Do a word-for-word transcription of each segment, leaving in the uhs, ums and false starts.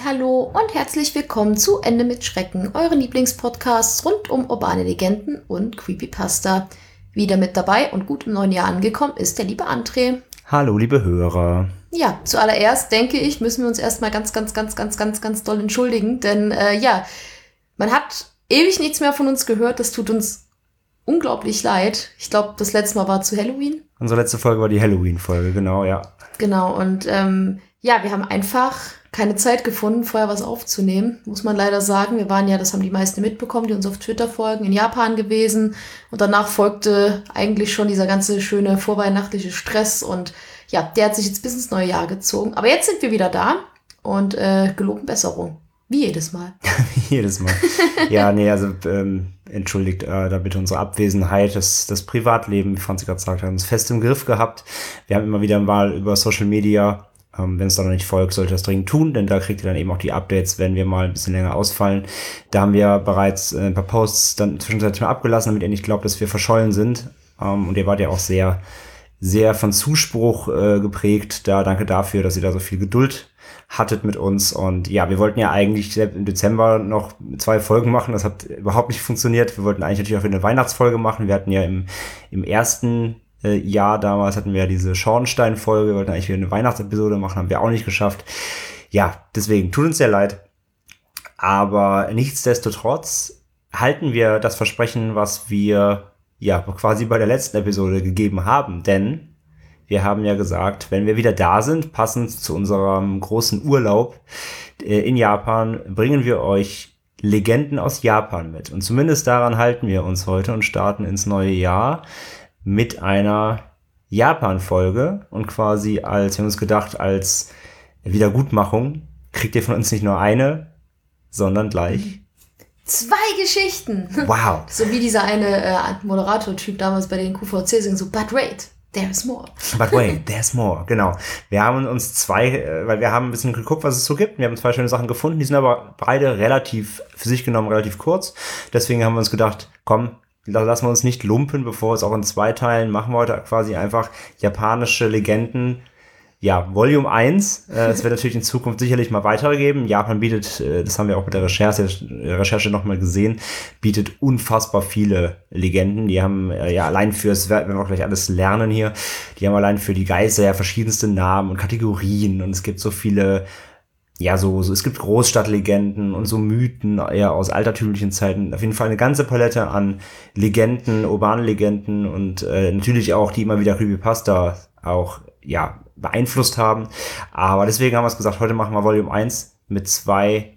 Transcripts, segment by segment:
Hallo und herzlich willkommen zu Ende mit Schrecken, euren Lieblingspodcasts rund um urbane Legenden und Creepypasta. Wieder mit dabei und gut im neuen Jahr angekommen ist der liebe André. Hallo, liebe Hörer. Ja, zuallererst denke ich, müssen wir uns erstmal ganz, ganz, ganz, ganz, ganz, ganz doll entschuldigen, denn äh, ja, man hat ewig nichts mehr von uns gehört, das tut uns unglaublich leid. Ich glaube, das letzte Mal war zu Halloween. Unsere letzte Folge war die Halloween-Folge, genau, ja. Genau, und ähm, ja, wir haben einfach keine Zeit gefunden, vorher was aufzunehmen, muss man leider sagen. Wir waren ja, das haben die meisten mitbekommen, die uns auf Twitter folgen, in Japan gewesen. Und danach folgte eigentlich schon dieser ganze schöne vorweihnachtliche Stress. Und ja, der hat sich jetzt bis ins neue Jahr gezogen. Aber jetzt sind wir wieder da und äh, geloben Besserung. Wie jedes Mal. Wie jedes Mal. Ja, nee, also ähm, entschuldigt äh, da bitte unsere Abwesenheit. Das, das Privatleben, wie Franzi gerade gesagt hat, haben uns fest im Griff gehabt. Wir haben immer wieder mal über Social Media, ähm, wenn es da noch nicht folgt, sollte das dringend tun, denn da kriegt ihr dann eben auch die Updates, wenn wir mal ein bisschen länger ausfallen. Da haben wir bereits äh, ein paar Posts dann zwischenzeitlich mal abgelassen, damit ihr nicht glaubt, dass wir verschollen sind. Ähm, und ihr wart ja auch sehr, sehr von Zuspruch äh, geprägt. Da danke dafür, dass ihr da so viel Geduld hattet mit uns. Und ja, wir wollten ja eigentlich im Dezember noch zwei Folgen machen. Das hat überhaupt nicht funktioniert. Wir wollten eigentlich natürlich auch eine Weihnachtsfolge machen. Wir hatten ja im, im ersten äh, Jahr damals hatten wir ja diese Schornstein-Folge. Wir wollten eigentlich wieder eine Weihnachtsepisode machen, haben wir auch nicht geschafft. Ja, deswegen tut uns sehr leid. Aber nichtsdestotrotz halten wir das Versprechen, was wir ja quasi bei der letzten Episode gegeben haben. Denn wir haben ja gesagt, wenn wir wieder da sind, passend zu unserem großen Urlaub in Japan, bringen wir euch Legenden aus Japan mit. Und zumindest daran halten wir uns heute und starten ins neue Jahr mit einer Japan-Folge. Und quasi als, wir haben uns gedacht, als Wiedergutmachung kriegt ihr von uns nicht nur eine, sondern gleich zwei Geschichten. Wow. So wie dieser eine äh, Moderator-Typ damals bei den Q V C singt, so, but wait. There's more. But wait, there's more, genau. Wir haben uns zwei, weil wir haben ein bisschen geguckt, was es so gibt. Wir haben zwei schöne Sachen gefunden, die sind aber beide relativ, für sich genommen, relativ kurz. Deswegen haben wir uns gedacht, komm, lassen wir uns nicht lumpen, bevor wir es auch in zwei Teilen machen wir heute quasi einfach japanische Legenden. Ja, Volume eins. Äh, es wird natürlich in Zukunft sicherlich mal weitere geben. Japan bietet, äh, das haben wir auch mit der Recherche, Recherche nochmal gesehen, bietet unfassbar viele Legenden. Die haben äh, ja allein fürs, werden wir auch gleich alles lernen hier, die haben allein für die Geister ja verschiedenste Namen und Kategorien und es gibt so viele, ja, so, so es gibt Großstadtlegenden und so Mythen eher aus altertümlichen Zeiten. Auf jeden Fall eine ganze Palette an Legenden, urbanen Legenden und äh, natürlich auch, die immer wieder Creepypasta auch, ja, beeinflusst haben. Aber deswegen haben wir es gesagt, heute machen wir Volume eins mit zwei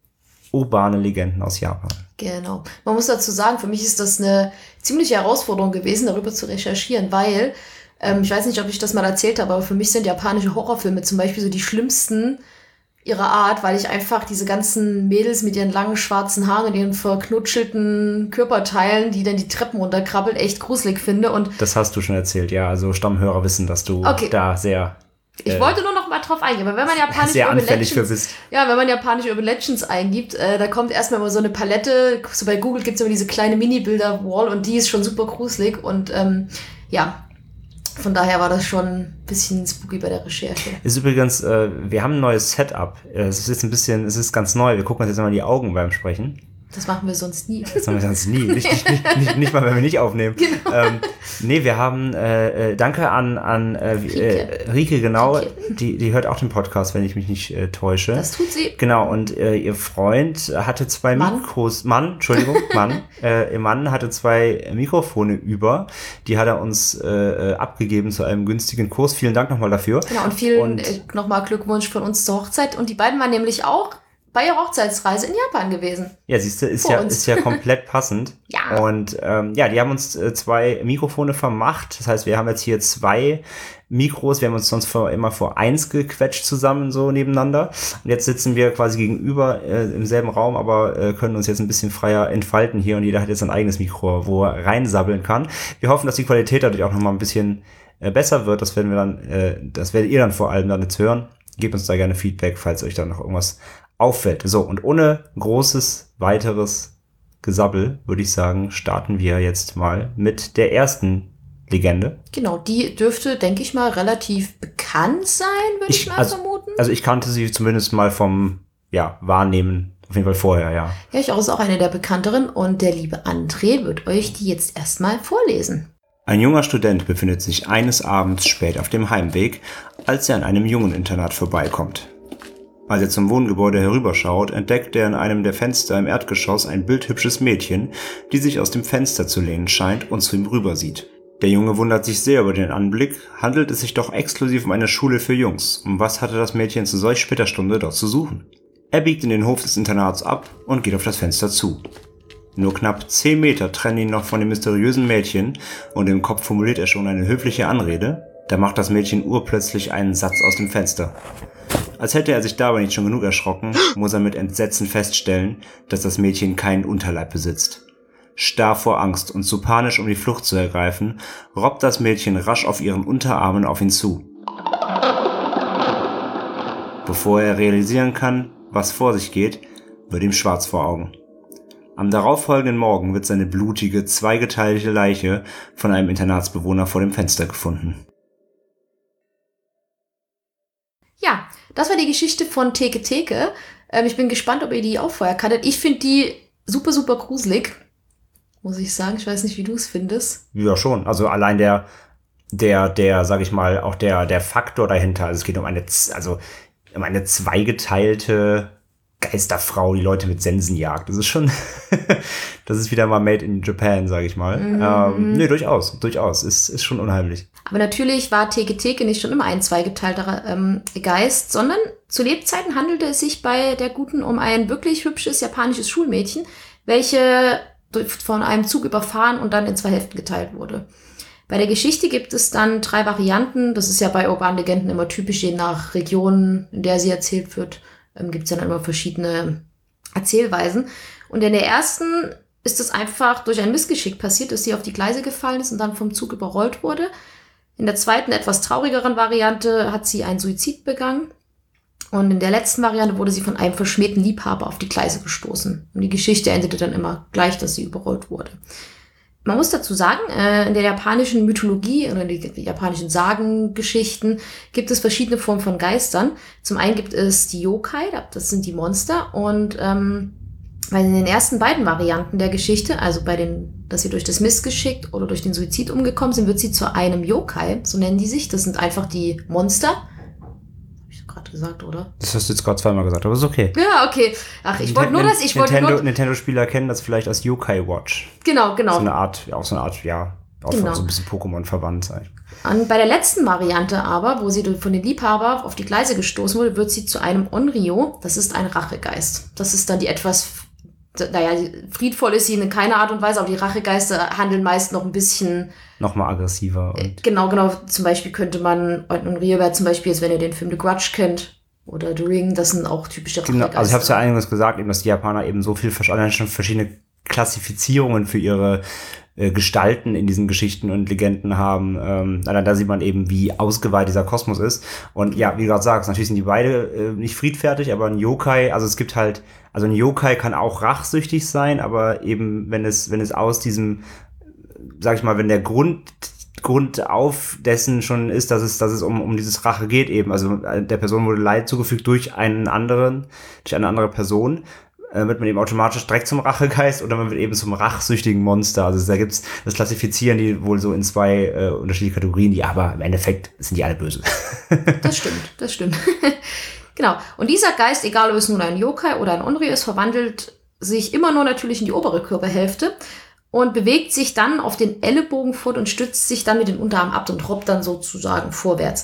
urbanen Legenden aus Japan. Genau. Man muss dazu sagen, für mich ist das eine ziemliche Herausforderung gewesen, darüber zu recherchieren, weil, ähm, ich weiß nicht, ob ich das mal erzählt habe, aber für mich sind japanische Horrorfilme zum Beispiel so die schlimmsten ihrer Art, weil ich einfach diese ganzen Mädels mit ihren langen schwarzen Haaren und ihren verknutschelten Körperteilen, die dann die Treppen runterkrabbeln, echt gruselig finde. Und das hast du schon erzählt, ja. Also Stammhörer wissen, dass du okay. da sehr... Ich äh, wollte nur noch mal drauf eingehen, weil wenn man japanische sehr Urban anfällig Legends, für bist. Ja, wenn man japanische Urban Legends eingibt, äh, da kommt erstmal immer so eine Palette. So bei Google gibt es immer diese kleine Mini-Bilder-Wall und die ist schon super gruselig. Und ähm, ja, von daher war das schon ein bisschen spooky bei der Recherche. Ist übrigens, äh, wir haben ein neues Setup. Es ist jetzt ein bisschen, es ist ganz neu. Wir gucken uns jetzt mal die Augen beim Sprechen. Das machen wir sonst nie. Das machen wir sonst nie. Nicht, nicht, nicht, nicht, nicht mal, wenn wir nicht aufnehmen. Genau. Ähm, nee, wir haben, äh, danke an, an äh, Rike. Äh, Rike, genau. Rike. Die, die hört auch den Podcast, wenn ich mich nicht äh, täusche. Das tut sie. Genau, und äh, ihr Freund hatte zwei Mann. Mikros. Mann, Entschuldigung, Mann. Äh, ihr Mann hatte zwei Mikrofone über. Die hat er uns äh, abgegeben zu einem günstigen Kurs. Vielen Dank nochmal dafür. Genau, und vielen äh, nochmal Glückwunsch von uns zur Hochzeit. Und die beiden waren nämlich auch bei ihrer Hochzeitsreise in Japan gewesen. Ja, siehst du, ist ja, ist ja komplett passend. Ja. Und ähm, ja, die haben uns äh, zwei Mikrofone vermacht. Das heißt, wir haben jetzt hier zwei Mikros. Wir haben uns sonst vor, immer vor eins gequetscht zusammen, so nebeneinander. Und jetzt sitzen wir quasi gegenüber äh, im selben Raum, aber äh, können uns jetzt ein bisschen freier entfalten hier. Und jeder hat jetzt ein eigenes Mikro, wo er reinsabbeln kann. Wir hoffen, dass die Qualität dadurch auch nochmal ein bisschen äh, besser wird. Das werden wir dann, äh, das werdet ihr dann vor allem dann jetzt hören. Gebt uns da gerne Feedback, falls euch da noch irgendwas auffällt. So, und ohne großes, weiteres Gesabbel, würde ich sagen, starten wir jetzt mal mit der ersten Legende. Genau, die dürfte, denke ich mal, relativ bekannt sein, würde ich, ich mal also, vermuten. Also ich kannte sie zumindest mal vom ja, wahrnehmen. Auf jeden Fall vorher, ja. Ja, ich auch, ist auch eine der bekannteren und der liebe André wird euch die jetzt erstmal vorlesen. Ein junger Student befindet sich eines Abends spät auf dem Heimweg, als er an einem Jungeninternat vorbeikommt. Als er zum Wohngebäude herüberschaut, entdeckt er in einem der Fenster im Erdgeschoss ein bildhübsches Mädchen, die sich aus dem Fenster zu lehnen scheint und zu ihm rübersieht. Der Junge wundert sich sehr über den Anblick, handelt es sich doch exklusiv um eine Schule für Jungs. Und was hatte das Mädchen zu solch später Stunde dort zu suchen? Er biegt in den Hof des Internats ab und geht auf das Fenster zu. Nur knapp zehn Meter trennen ihn noch von dem mysteriösen Mädchen und im Kopf formuliert er schon eine höfliche Anrede. Da macht das Mädchen urplötzlich einen Satz aus dem Fenster. Als hätte er sich dabei nicht schon genug erschrocken, muss er mit Entsetzen feststellen, dass das Mädchen keinen Unterleib besitzt. Starr vor Angst und zu panisch, um die Flucht zu ergreifen, robbt das Mädchen rasch auf ihren Unterarmen auf ihn zu. Bevor er realisieren kann, was vor sich geht, wird ihm schwarz vor Augen. Am darauffolgenden Morgen wird seine blutige, zweigeteilte Leiche von einem Internatsbewohner vor dem Fenster gefunden. Ja, das war die Geschichte von Theke Theke. Ähm, ich bin gespannt, ob ihr die auch vorher kanntet. Ich finde die super, super gruselig, muss ich sagen. Ich weiß nicht, wie du es findest. Ja, schon. Also allein der, der, der, sag ich mal, auch der, der Faktor dahinter. Also es geht um eine, also um eine zweigeteilte Geisterfrau, die Leute mit Sensen jagt. Das ist schon, das ist wieder mal made in Japan, sag ich mal. Mhm. Ähm, nee, durchaus, durchaus. Ist, ist schon unheimlich. Aber natürlich war Theke Theke nicht schon immer ein zweigeteilter ähm, Geist, sondern zu Lebzeiten handelte es sich bei der Guten um ein wirklich hübsches japanisches Schulmädchen, welche von einem Zug überfahren und dann in zwei Hälften geteilt wurde. Bei der Geschichte gibt es dann drei Varianten. Das ist ja bei urbanen Legenden immer typisch, je nach Region, in der sie erzählt wird, ähm, gibt es dann immer verschiedene Erzählweisen. Und in der ersten ist es einfach durch ein Missgeschick passiert, dass sie auf die Gleise gefallen ist und dann vom Zug überrollt wurde. In der zweiten, etwas traurigeren Variante hat sie einen Suizid begangen. Und in der letzten Variante wurde sie von einem verschmähten Liebhaber auf die Gleise gestoßen. Und die Geschichte endete dann immer gleich, dass sie überrollt wurde. Man muss dazu sagen, in der japanischen Mythologie oder in den japanischen Sagengeschichten gibt es verschiedene Formen von Geistern. Zum einen gibt es die Yokai, das sind die Monster. Und ähm, weil in den ersten beiden Varianten der Geschichte, also bei den, dass sie durch das Missgeschick oder durch den Suizid umgekommen sind, wird sie zu einem Yokai, so nennen die sich. Das sind einfach die Monster. Hab ich gerade gesagt, oder? Das hast du jetzt gerade zweimal gesagt, aber ist okay. Ja, okay. Ach, ich wollte nur das, ich wollte Nintendo, nur... Nintendo-Spieler kennen das vielleicht als Yokai Watch. Genau, genau. So eine Art, auch so eine Art, ja, auch genau. so ein bisschen Pokémon verwandt sein. Und bei der letzten Variante aber, wo sie von den Liebhaber auf die Gleise gestoßen wurde, wird sie zu einem Onryo. Das ist ein Rachegeist. Das ist dann die etwas... Naja, friedvoll ist sie in keiner Art und Weise, aber die Rachegeister handeln meist noch ein bisschen... Nochmal aggressiver. Und genau, genau. Zum Beispiel könnte man, und Rio wäre zum Beispiel, jetzt, wenn ihr den Film The Grudge kennt, oder The Ring, das sind auch typische Rachegeister. Genau, also ich habe es ja eingangs gesagt, eben, dass die Japaner eben so viel, allein schon verschiedene Klassifizierungen für ihre äh, Gestalten in diesen Geschichten und Legenden haben. Ähm, da sieht man eben, wie ausgeweitet dieser Kosmos ist. Und ja, wie du gerade sagst, natürlich sind die beide äh, nicht friedfertig, aber ein Yokai, also es gibt halt, also ein Yokai kann auch rachsüchtig sein, aber eben, wenn es, wenn es aus diesem, sag ich mal, wenn der Grund, Grund auf dessen schon ist, dass es, dass es um, um dieses Rache geht eben. Also der Person wurde Leid zugefügt durch einen anderen, durch eine andere Person, äh, wird man eben automatisch direkt zum Rachegeist oder man wird eben zum rachsüchtigen Monster. Also da gibt's, das klassifizieren die wohl so in zwei äh, unterschiedliche Kategorien, die aber im Endeffekt sind die alle böse. Das stimmt, das stimmt. Genau. Und dieser Geist, egal ob es nun ein Yokai oder ein Onryo ist, verwandelt sich immer nur natürlich in die obere Körperhälfte und bewegt sich dann auf den Ellenbogen fort und stützt sich dann mit den Unterarmen ab und robbt dann sozusagen vorwärts.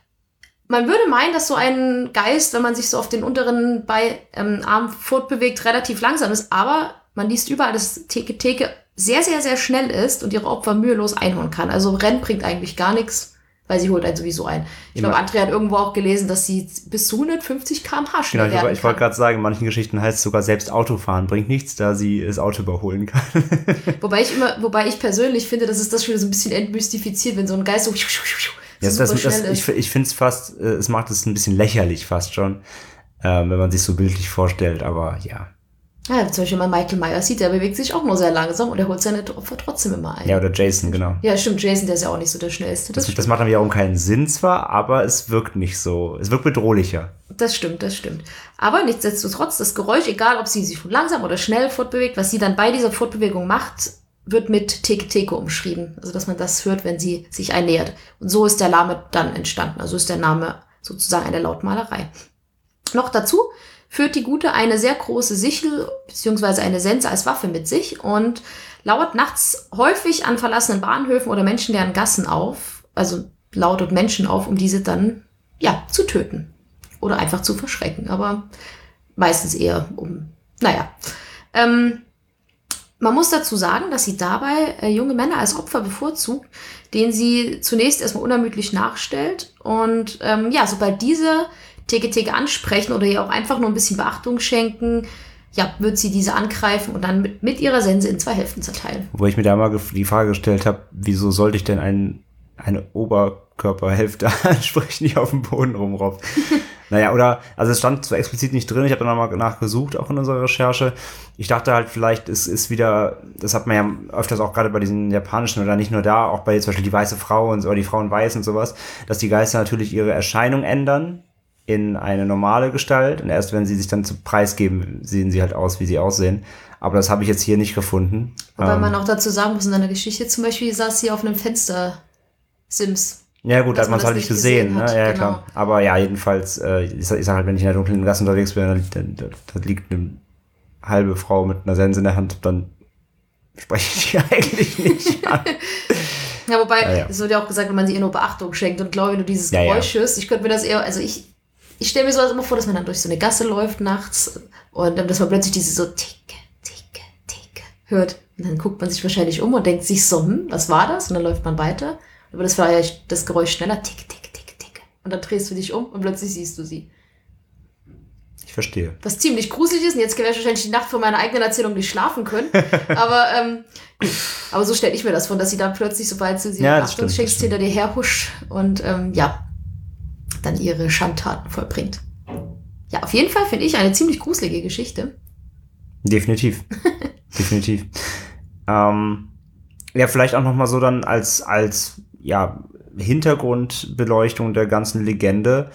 Man würde meinen, dass so ein Geist, wenn man sich so auf den unteren Bei, ähm, Arm fortbewegt, relativ langsam ist, aber man liest überall, dass Theke Theke sehr, sehr, sehr schnell ist und ihre Opfer mühelos einholen kann. Also Rennen bringt eigentlich gar nichts, weil sie holt einen sowieso ein. Ich glaube, Andrea hat irgendwo auch gelesen, dass sie bis zu hundertfünfzig Kilometer pro Stunde schnell genau, werden ich, ich wollte gerade sagen, in manchen Geschichten heißt es sogar, selbst Autofahren bringt nichts, da sie das Auto überholen kann. wobei ich immer, wobei ich persönlich finde, dass es das schon so ein bisschen entmystifiziert, wenn so ein Geist so, so ja, super das, schnell das, ist. Ich, ich finde es fast, es macht es ein bisschen lächerlich fast schon, ähm, wenn man sich so bildlich vorstellt, aber ja. Ja, zum Beispiel mal Michael Myers sieht, der bewegt sich auch nur sehr langsam und er holt seine Opfer trotzdem immer ein. Ja, oder Jason, genau. Ja, stimmt, Jason, der ist ja auch nicht so der Schnellste. Das, das, das macht dann wiederum keinen Sinn zwar, aber es wirkt nicht so, es wirkt bedrohlicher. Das stimmt, das stimmt. Aber nichtsdestotrotz, das Geräusch, egal ob sie sich langsam oder schnell fortbewegt, was sie dann bei dieser Fortbewegung macht, wird mit Teke Teke umschrieben. Also, dass man das hört, wenn sie sich einnähert. Und so ist der Name dann entstanden. Also ist der Name sozusagen eine Lautmalerei. Noch dazu führt die Gute eine sehr große Sichel bzw. eine Sense als Waffe mit sich und lauert nachts häufig an verlassenen Bahnhöfen oder menschenleeren Gassen auf, also lautet Menschen auf, um diese dann ja zu töten oder einfach zu verschrecken, aber meistens eher um, naja. Ähm, man muss dazu sagen, dass sie dabei äh, junge Männer als Opfer bevorzugt, denen sie zunächst erstmal unermüdlich nachstellt und ähm, ja, sobald diese Teke Teke ansprechen oder ihr auch einfach nur ein bisschen Beachtung schenken, ja, wird sie diese angreifen und dann mit, mit ihrer Sense in zwei Hälften zerteilen. Wo ich mir da mal die Frage gestellt habe, wieso sollte ich denn ein, eine Oberkörperhälfte ansprechen, die auf dem Boden rumrobbt? Naja, oder, also es stand so explizit nicht drin, ich habe da nochmal nachgesucht, auch in unserer Recherche. Ich dachte halt, vielleicht ist, ist wieder, das hat man ja öfters auch gerade bei diesen japanischen oder nicht nur da, auch bei zum Beispiel die weiße Frau und so, oder die Frauen weiß und sowas, dass die Geister natürlich ihre Erscheinung ändern in eine normale Gestalt und erst wenn sie sich dann zu Preis geben, sehen sie halt aus, wie sie aussehen. Aber das habe ich jetzt hier nicht gefunden. Wobei ähm, man auch dazu sagen muss, in einer Geschichte zum Beispiel saß sie auf einem Fenster Sims. Ja gut, da hat man es halt nicht gesehen. gesehen Ne? hat, Ja, genau. klar. Aber ja, jedenfalls, äh, ich, sag, ich sag halt, wenn ich in der dunklen Gasse unterwegs bin, dann, dann, dann, da liegt eine halbe Frau mit einer Sense in der Hand, dann spreche ich die eigentlich nicht an. Ja, wobei, Ja, ja. es wird ja auch gesagt, wenn man sie ihr nur Beachtung schenkt und glaube, wenn du dieses Ja, Geräusch ja. hörst, ich könnte mir das eher, also ich Ich stelle mir sowas immer vor, dass man dann durch so eine Gasse läuft nachts und dann, dass man plötzlich diese so Ticke, Ticke, Ticke hört. Und dann guckt man sich wahrscheinlich um und denkt sich so, hm, was war das? Und dann läuft man weiter. Aber das war ja das Geräusch schneller, Ticke, Ticke, Ticke, Ticke. Und dann drehst du dich um und plötzlich siehst du sie. Ich verstehe. Was ziemlich gruselig ist. Und jetzt werde ich wahrscheinlich die Nacht vor meiner eigenen Erzählung nicht schlafen können. aber, ähm, aber so stelle ich mir das vor, dass sie dann plötzlich, sobald du sie Ja, ja, das stimmt, schenkst, das stimmt. hinter dir herhuscht und ähm, ja, dann ihre Schandtaten vollbringt. Ja, auf jeden Fall finde ich eine ziemlich gruselige Geschichte. Definitiv. Definitiv. Ähm, ja, vielleicht auch noch mal so dann als, als ja, Hintergrundbeleuchtung der ganzen Legende.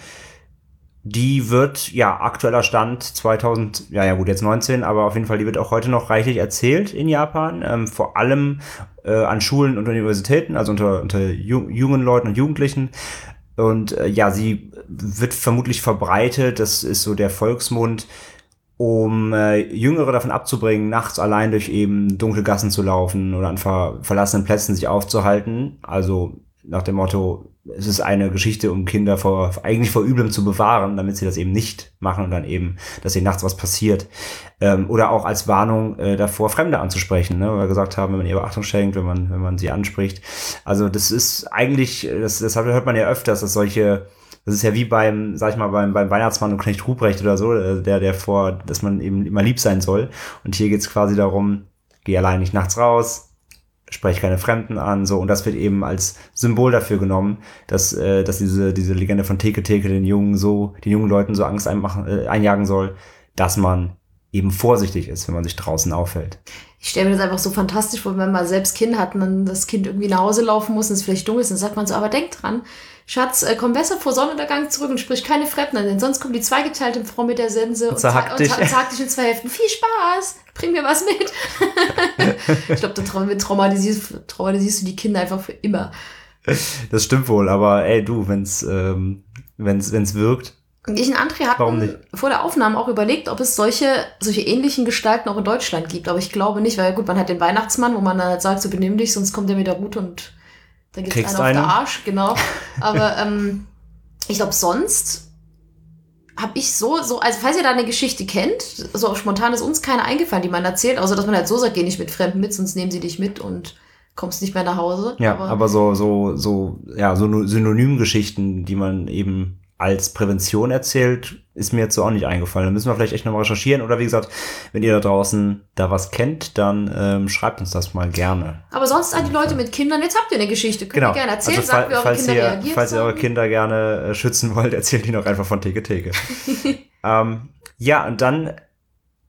Die wird, ja, aktueller Stand zweitausend, ja, ja gut, jetzt neunzehn, aber auf jeden Fall, die wird auch heute noch reichlich erzählt in Japan, ähm, vor allem äh, an Schulen und Universitäten, also unter, unter ju- jungen Leuten und Jugendlichen. Und äh, ja, sie wird vermutlich verbreitet, das ist so der Volksmund, um äh, Jüngere davon abzubringen, nachts allein durch eben dunkle Gassen zu laufen oder an ver- verlassenen Plätzen sich aufzuhalten. Also nach dem Motto, es ist eine Geschichte, um Kinder vor, eigentlich vor Üblem zu bewahren, damit sie das eben nicht machen und dann eben, dass ihnen nachts was passiert. Ähm, oder auch als Warnung äh, davor, Fremde anzusprechen, ne? Weil wir gesagt haben, wenn man ihr Beachtung schenkt, wenn man, wenn man sie anspricht. Also das ist eigentlich, das, das hört man ja öfters, dass solche, das ist ja wie beim, sag ich mal, beim, beim Weihnachtsmann und Knecht Ruprecht oder so, der, der vor, dass man eben immer lieb sein soll. Und hier geht's quasi darum, geh allein nicht nachts raus, spreche keine Fremden an, so, und das wird eben als Symbol dafür genommen, dass, äh, dass diese, diese Legende von Teke Teke den Jungen so, den jungen Leuten so Angst einmachen, äh, einjagen soll, dass man eben vorsichtig ist, wenn man sich draußen aufhält. Ich stelle mir das einfach so fantastisch vor, wenn man selbst Kind hat und dann das Kind irgendwie nach Hause laufen muss und es vielleicht dunkel ist, dann sagt man so, aber denk dran, Schatz, äh, komm besser vor Sonnenuntergang zurück und sprich keine Fremden an, denn sonst kommt die zweigeteilte Frau mit der Sense und zerhackt dich. und zerhackt dich in zwei Hälften. Viel Spaß! Bring mir was mit! Ich glaube, da trau- traumatisierst, traumatisierst du die Kinder einfach für immer. Das stimmt wohl, aber ey, du, wenn's, ähm, wenn's, wenn's wirkt. Und ich und André Warum hatten nicht? vor der Aufnahme auch überlegt, ob es solche, solche ähnlichen Gestalten auch in Deutschland gibt. Aber ich glaube nicht, weil gut, man hat den Weihnachtsmann, wo man dann halt sagt, so benimm dich, sonst kommt der mit der Route und dann gibt's Kriegst einen auf eine. der Arsch, genau. Aber ähm, ich glaube, sonst habe ich so, so, also falls ihr da eine Geschichte kennt, so spontan ist uns keine eingefallen, die man erzählt, außer dass man halt so sagt, geh nicht mit Fremden mit, sonst nehmen sie dich mit und kommst nicht mehr nach Hause. Ja, aber, aber so, so, so, ja, so Synonymgeschichten, die man eben als Prävention erzählt, ist mir jetzt so auch nicht eingefallen. Da müssen wir vielleicht echt nochmal recherchieren. Oder wie gesagt, wenn ihr da draußen da was kennt, dann ähm, schreibt uns das mal gerne. Aber sonst an die Leute mit Kindern, jetzt habt ihr eine Geschichte, könnt Genau. ihr gerne erzählen, Also, sagt, wie eure falls Kinder ihr, reagiert falls ihr eure haben. Kinder gerne äh, schützen wollt, erzählt die noch einfach von Teke Teke. ähm, ja, und dann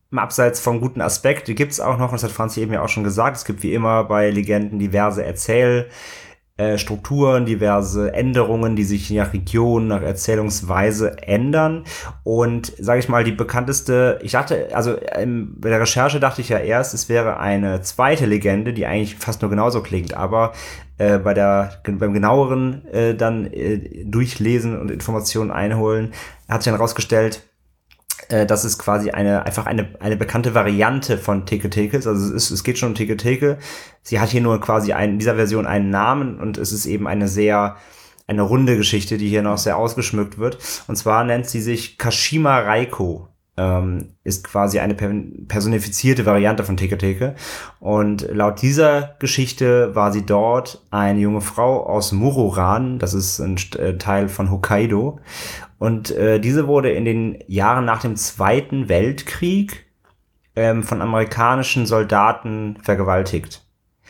im Abseits vom guten Aspekt, die gibt es auch noch, und das hat Franzi eben ja auch schon gesagt, es gibt wie immer bei Legenden diverse Erzähl- Äh, Strukturen, diverse Änderungen, die sich nach Region, nach Erzählungsweise ändern. Und sage ich mal, die bekannteste, ich dachte, also ähm, bei der Recherche dachte ich ja erst, es wäre eine zweite Legende, die eigentlich fast nur genauso klingt, aber äh, bei der beim genaueren äh, dann äh, durchlesen und Informationen einholen, hat sich dann herausgestellt, das ist quasi eine einfach eine eine bekannte Variante von Teke Tekes. Also es ist, es geht schon um Teke Teke. Sie hat hier nur quasi einen, in dieser Version einen Namen, und es ist eben eine sehr eine runde Geschichte, die hier noch sehr ausgeschmückt wird. Und zwar nennt sie sich Kashima Reiko. Ähm, ist quasi eine personifizierte Variante von Teke Teke. Und laut dieser Geschichte war sie dort eine junge Frau aus Muroran, das ist ein Teil von Hokkaido. Und äh, diese wurde in den Jahren nach dem Zweiten Weltkrieg ähm, von amerikanischen Soldaten vergewaltigt.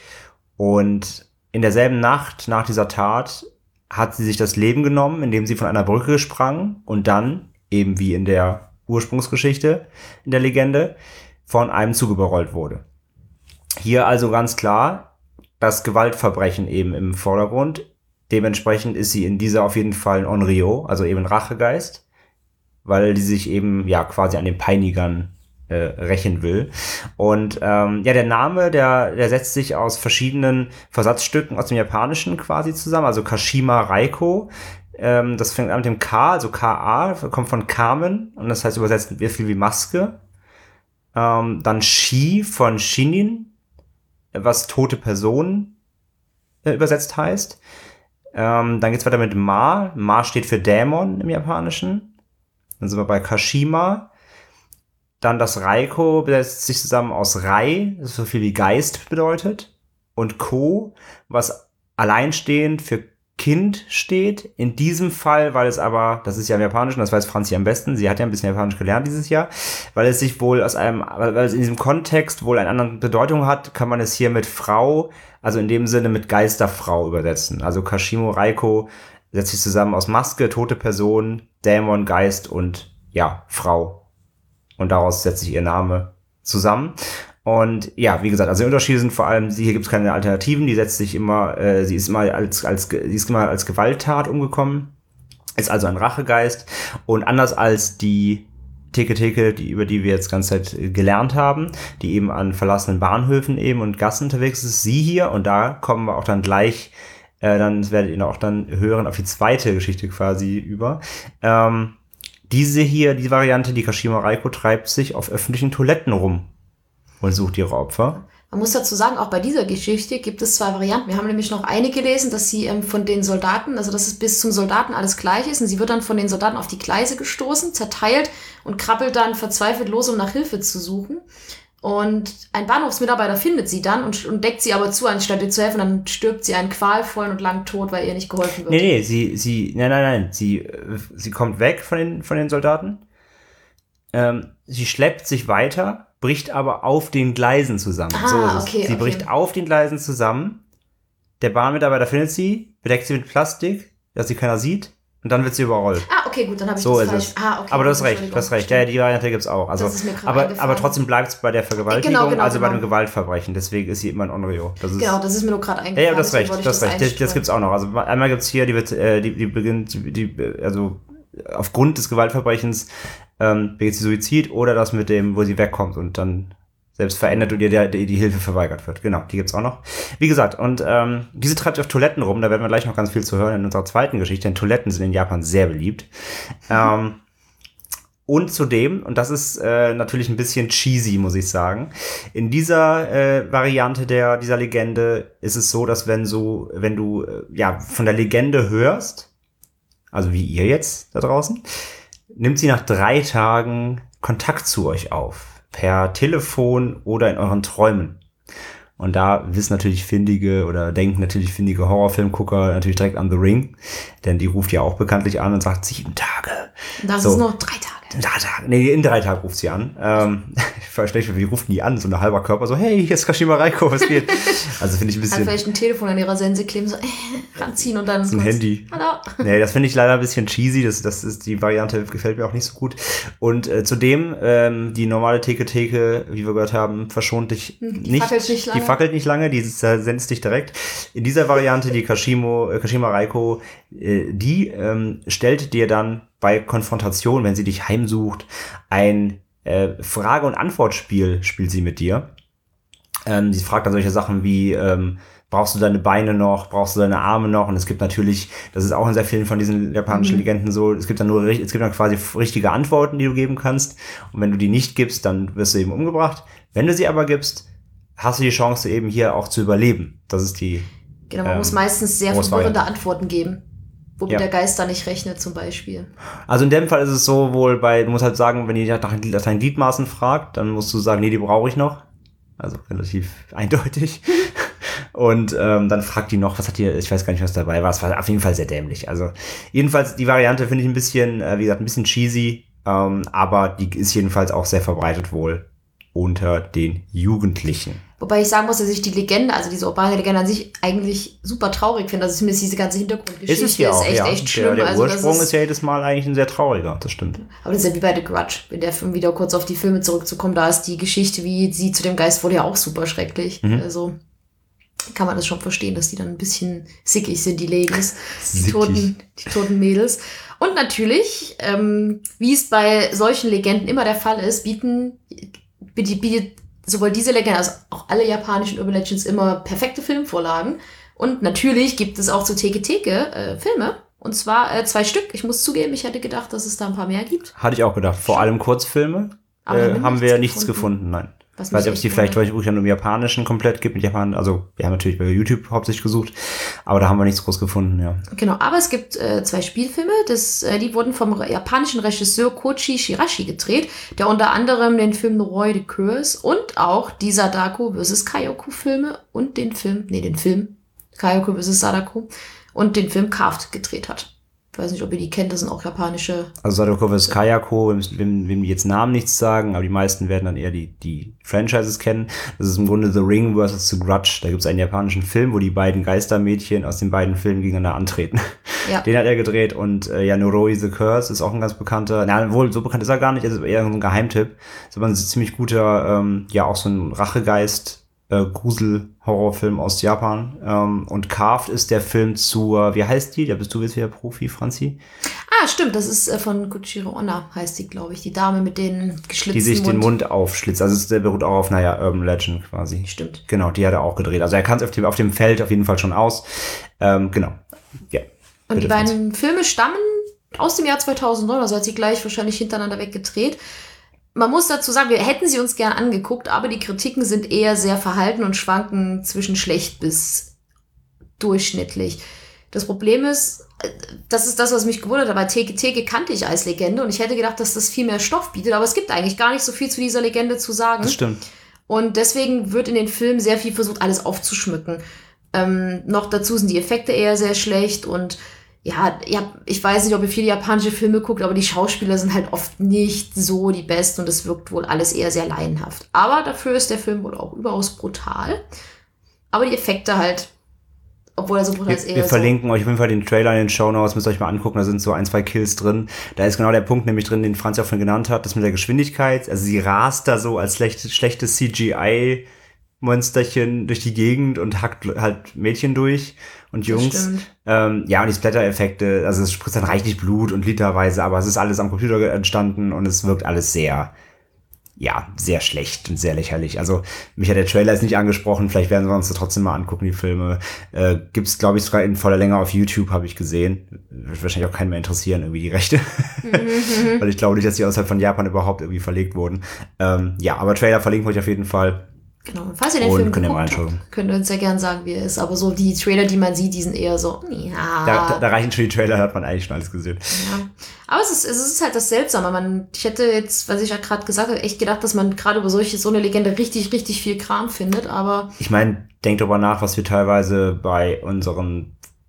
Und in derselben Nacht nach dieser Tat hat sie sich das Leben genommen, indem sie von einer Brücke sprang und dann, eben wie in der Ursprungsgeschichte, in der Legende, von einem Zug überrollt wurde. Hier also ganz klar das Gewaltverbrechen eben im Vordergrund. Dementsprechend ist sie in dieser auf jeden Fall ein Onryo, also eben ein Rachegeist, weil die sich eben ja quasi an den Peinigern äh, rächen will. Und ähm, ja, der Name, der, der setzt sich aus verschiedenen Versatzstücken aus dem Japanischen quasi zusammen, also Kashima Reiko. Ähm, das fängt an mit dem K, also K A, kommt von Kamen, und das heißt übersetzt wie viel wie Maske. Ähm, dann Shi von Shinin, was tote Person äh, übersetzt heißt. Ähm, dann geht's weiter mit Ma. Ma steht für Dämon im Japanischen. Dann sind wir bei Kashima. Dann das Reiko setzt sich zusammen aus Rei, das so viel wie Geist bedeutet. Und Ko, was alleinstehend für Kind steht. In diesem Fall, weil es aber, das ist ja im Japanischen, das weiß Franzi am besten, sie hat ja ein bisschen Japanisch gelernt dieses Jahr, weil es sich wohl aus einem, weil es in diesem Kontext wohl eine andere Bedeutung hat, kann man es hier mit Frau, also in dem Sinne mit Geisterfrau übersetzen. Also Kashimo Reiko setzt sich zusammen aus Maske, tote Person, Dämon, Geist und ja, Frau. Und daraus setzt sich ihr Name zusammen. Und ja, wie gesagt, also die Unterschiede sind vor allem, hier gibt es keine Alternativen, die setzt sich immer, äh, sie ist immer als, als, sie ist immer als Gewalttat umgekommen, ist also ein Rachegeist, und anders als die Teke Teke, die, über die wir jetzt die ganze Zeit gelernt haben, die eben an verlassenen Bahnhöfen eben und Gassen unterwegs ist, sie hier, und da kommen wir auch dann gleich, äh, dann das werdet ihr auch dann hören, auf die zweite Geschichte quasi über. Ähm, diese hier, die Variante, die Kashima Reiko, treibt sich auf öffentlichen Toiletten rum und sucht ihre Opfer. Man muss dazu sagen, auch bei dieser Geschichte gibt es zwei Varianten. Wir haben nämlich noch eine gelesen, dass sie ähm, von den Soldaten, also dass es bis zum Soldaten alles gleich ist, und sie wird dann von den Soldaten auf die Gleise gestoßen, zerteilt und krabbelt dann verzweifelt los, um nach Hilfe zu suchen. Und ein Bahnhofsmitarbeiter findet sie dann und, und deckt sie aber zu, anstatt ihr zu helfen. Dann stirbt sie einen qualvollen und langen Tod, weil ihr nicht geholfen wird. Nee, nee, sie, sie, nein, nein, nein, sie, sie kommt weg von den, von den Soldaten. Ähm, sie schleppt sich weiter, bricht aber auf den Gleisen zusammen. Ah, so ist es. okay, sie okay. bricht auf den Gleisen zusammen. Der Bahnmitarbeiter findet sie, bedeckt sie mit Plastik, dass sie keiner sieht, und dann wird sie überrollt. Ah, okay, gut, dann habe ich so das ist falsch. Es. Ah, okay, aber du hast recht, du hast recht. Ja, die Variante gibt's auch. Also, das ist mir gerade aber, eingefallen. aber trotzdem bleibt es bei der Vergewaltigung, Genau, genau, also bei genau. dem Gewaltverbrechen. Deswegen ist sie immer ein Onryo. Das ist, genau, das ist mir nur gerade eingefallen. ja, ja, du hast recht, wollte ich du hast recht. Das, das einstreuen. gibt's auch noch. Also einmal gibt's hier, die wird, äh, die, die beginnt, die, also aufgrund des Gewaltverbrechens ähm, begeht sie Suizid, oder das mit dem, wo sie wegkommt und dann selbst verändert und ihr der, die, die Hilfe verweigert wird. Genau, die gibt's auch noch. Wie gesagt, und ähm, diese treibt sich auf Toiletten rum, da werden wir gleich noch ganz viel zu hören in unserer zweiten Geschichte, denn Toiletten sind in Japan sehr beliebt. Mhm. Ähm, und zudem, und das ist äh, natürlich ein bisschen cheesy, muss ich sagen, in dieser äh, Variante der dieser Legende ist es so, dass wenn so, wenn du äh, ja von der Legende hörst, also wie ihr jetzt da draußen, nimmt sie nach drei Tagen Kontakt zu euch auf. Per Telefon oder in euren Träumen. Und da wissen natürlich findige oder denken natürlich findige Horrorfilmgucker natürlich direkt an The Ring, denn die ruft ja auch bekanntlich an und sagt sieben Tage. Das so. ist noch drei Tage. In drei Tagen. Nee, in drei Tagen ruft sie an. Ähm, ich verstehe nicht, wie ruft die an? So ein halber Körper, so, hey, hier ist Kashima Reiko, was geht? Also finde ich ein bisschen... Hat vielleicht ein Telefon an ihrer Sense kleben, so, äh, ranziehen und dann... So ein kurz, Handy. Hallo. Nee, das finde ich leider ein bisschen cheesy. Das, das ist, die Variante gefällt mir auch nicht so gut. Und äh, zudem, ähm, die normale Theke-Theke, wie wir gehört haben, verschont dich die nicht. Fackelt nicht lange. Die fackelt nicht lange, die senzt dich direkt. In dieser Variante, die Kashimo, äh, Kashima Reiko, äh, die ähm, stellt dir dann bei Konfrontation, wenn sie dich heimsucht, ein äh, Frage- und Antwortspiel spielt sie mit dir. Ähm, sie fragt dann solche Sachen wie, ähm, brauchst du deine Beine noch, brauchst du deine Arme noch? Und es gibt natürlich, das ist auch in sehr vielen von diesen japanischen mhm. Legenden so, es gibt dann nur, es gibt dann quasi richtige Antworten, die du geben kannst. Und wenn du die nicht gibst, dann wirst du eben umgebracht. Wenn du sie aber gibst, hast du die Chance eben hier auch zu überleben. Das ist die... Genau, man ähm, muss meistens sehr verwirrende Antworten geben. Womit ja. der Geist da nicht rechnet, zum Beispiel. Also in dem Fall ist es so wohl bei, du musst halt sagen, wenn die nach deinen Gliedmaßen fragt, dann musst du sagen, nee, die brauche ich noch. Also relativ eindeutig. Und ähm, dann fragt die noch, was hat die, ich weiß gar nicht, was dabei war. Es war auf jeden Fall sehr dämlich. Also jedenfalls, die Variante finde ich ein bisschen, äh, wie gesagt, ein bisschen cheesy. Ähm, aber die ist jedenfalls auch sehr verbreitet wohl unter den Jugendlichen. Wobei ich sagen muss, dass ich die Legende, also diese urbane Legende an sich eigentlich super traurig finde. Also zumindest diese ganze Hintergrundgeschichte ist, es ja ist auch, echt, ja. echt schlimm. Der, der also Ursprung ist, ist ja jedes Mal eigentlich ein sehr trauriger, das stimmt. Aber das ist ja wie bei The Grudge, wenn der Film wieder kurz auf die Filme zurückzukommen, da ist die Geschichte, wie sie zu dem Geist wurde, ja auch super schrecklich. Mhm. Also kann man das schon verstehen, dass die dann ein bisschen sickig sind, die Ladies, die toten, die toten Mädels. Und natürlich, ähm, wie es bei solchen Legenden immer der Fall ist, bieten, bietet sowohl diese Legende als auch alle japanischen Urban Legends immer perfekte Filmvorlagen. Und natürlich gibt es auch zu Teke Teke äh, Filme. Und zwar äh, zwei Stück. Ich muss zugeben, ich hätte gedacht, dass es da ein paar mehr gibt. Hatte ich auch gedacht. Vor allem Kurzfilme äh, haben wir nichts gefunden, gefunden nein. Ich weiß nicht, ob es die vielleicht wirklich dann im Japanischen komplett gibt. Mit Japan, also wir haben natürlich bei YouTube hauptsächlich gesucht, aber da haben wir nichts groß gefunden, ja. Genau, aber es gibt äh, zwei Spielfilme, das, äh, die wurden vom japanischen Regisseur Koichi Shirashi gedreht, der unter anderem den Film Noroi the Curse und auch die Sadako versus. Kayako Filme und den Film, nee, den Film Kayako versus. Sadako und den Film Carved gedreht hat. Ich weiß nicht, ob ihr die kennt, das sind auch japanische... Also Sadako versus. Kayako, wem, wem die jetzt Namen nichts sagen, aber die meisten werden dann eher die, die Franchises kennen. Das ist im Grunde The Ring versus. The Grudge. Da gibt es einen japanischen Film, wo die beiden Geistermädchen aus den beiden Filmen gegeneinander antreten. Ja. Den hat er gedreht und äh, ja, Noroi the Curse ist auch ein ganz bekannter, na wohl, so bekannt ist er gar nicht, ist eher so ein Geheimtipp. Ist aber ein ziemlich guter, ähm, ja auch so ein Rachegeist, Äh, Grusel-Horrorfilm aus Japan. Ähm, und Carved ist der Film zur, wie heißt die? Da bist du jetzt wieder Profi, Franzi. Ah, stimmt, das ist äh, von Koichiro Onna, heißt die, glaube ich. Die Dame mit den geschlitzten Die sich Mund. den Mund aufschlitzt. Also der beruht auch auf, naja, Urban Legend quasi. Stimmt. Genau, die hat er auch gedreht. Also er kann es auf dem, auf dem Feld auf jeden Fall schon aus. Ähm, genau, ja. Und Bitte, die beiden Franzi. Filme stammen aus dem Jahr zweitausendneun, also hat sie gleich wahrscheinlich hintereinander weggedreht. Man muss dazu sagen, wir hätten sie uns gern angeguckt, aber die Kritiken sind eher sehr verhalten und schwanken zwischen schlecht bis durchschnittlich. Das Problem ist, das ist das, was mich gewundert hat, weil Teke Teke kannte ich als Legende und ich hätte gedacht, dass das viel mehr Stoff bietet, aber es gibt eigentlich gar nicht so viel zu dieser Legende zu sagen. Das stimmt. Und deswegen wird in den Filmen sehr viel versucht, alles aufzuschmücken. Ähm, noch dazu sind die Effekte eher sehr schlecht und ja, ja, ich weiß nicht, ob ihr viele japanische Filme guckt, aber die Schauspieler sind halt oft nicht so die besten und es wirkt wohl alles eher sehr laienhaft. Aber dafür ist der Film wohl auch überaus brutal. Aber die Effekte halt, obwohl er so brutal wir, ist, eher Wir so verlinken euch auf jeden Fall den Trailer in den Shownotes, müsst ihr euch mal angucken, da sind so ein, zwei Kills drin. Da ist genau der Punkt nämlich drin, den Franz ja auch schon genannt hat, das mit der Geschwindigkeit. Also sie rast da so als schlecht, schlechtes C G I Monsterchen durch die Gegend und hackt halt Mädchen durch und Jungs. Ähm, ja, und die Splatter-Effekte, also es spritzt dann reichlich Blut und literweise, aber es ist alles am Computer entstanden und es wirkt alles sehr, ja, sehr schlecht und sehr lächerlich. Also mich hat der Trailer jetzt nicht angesprochen, vielleicht werden wir uns das trotzdem mal angucken, die Filme. Äh, gibt's, glaube ich, sogar in voller Länge auf YouTube, habe ich gesehen. Wird wahrscheinlich auch keinen mehr interessieren, irgendwie die Rechte. Mhm. Weil ich glaube nicht, dass die außerhalb von Japan überhaupt irgendwie verlegt wurden. Ähm, ja, aber Trailer verlinken wir euch auf jeden Fall. Genau, und falls ihr den und Film könnt ihr geguckt habt, könnt ihr uns sehr gern sagen, wie er ist. Aber so die Trailer, die man sieht, die sind eher so, ja. Da, da, da reichen schon die Trailer, da hat man eigentlich schon alles gesehen. Ja. Aber es ist, es ist halt das Seltsame. Man, ich hätte jetzt, was ich ja gerade gesagt habe, echt gedacht, dass man gerade über solche, so eine Legende richtig, richtig viel Kram findet, aber... Ich meine, denkt darüber nach, was wir teilweise bei unseren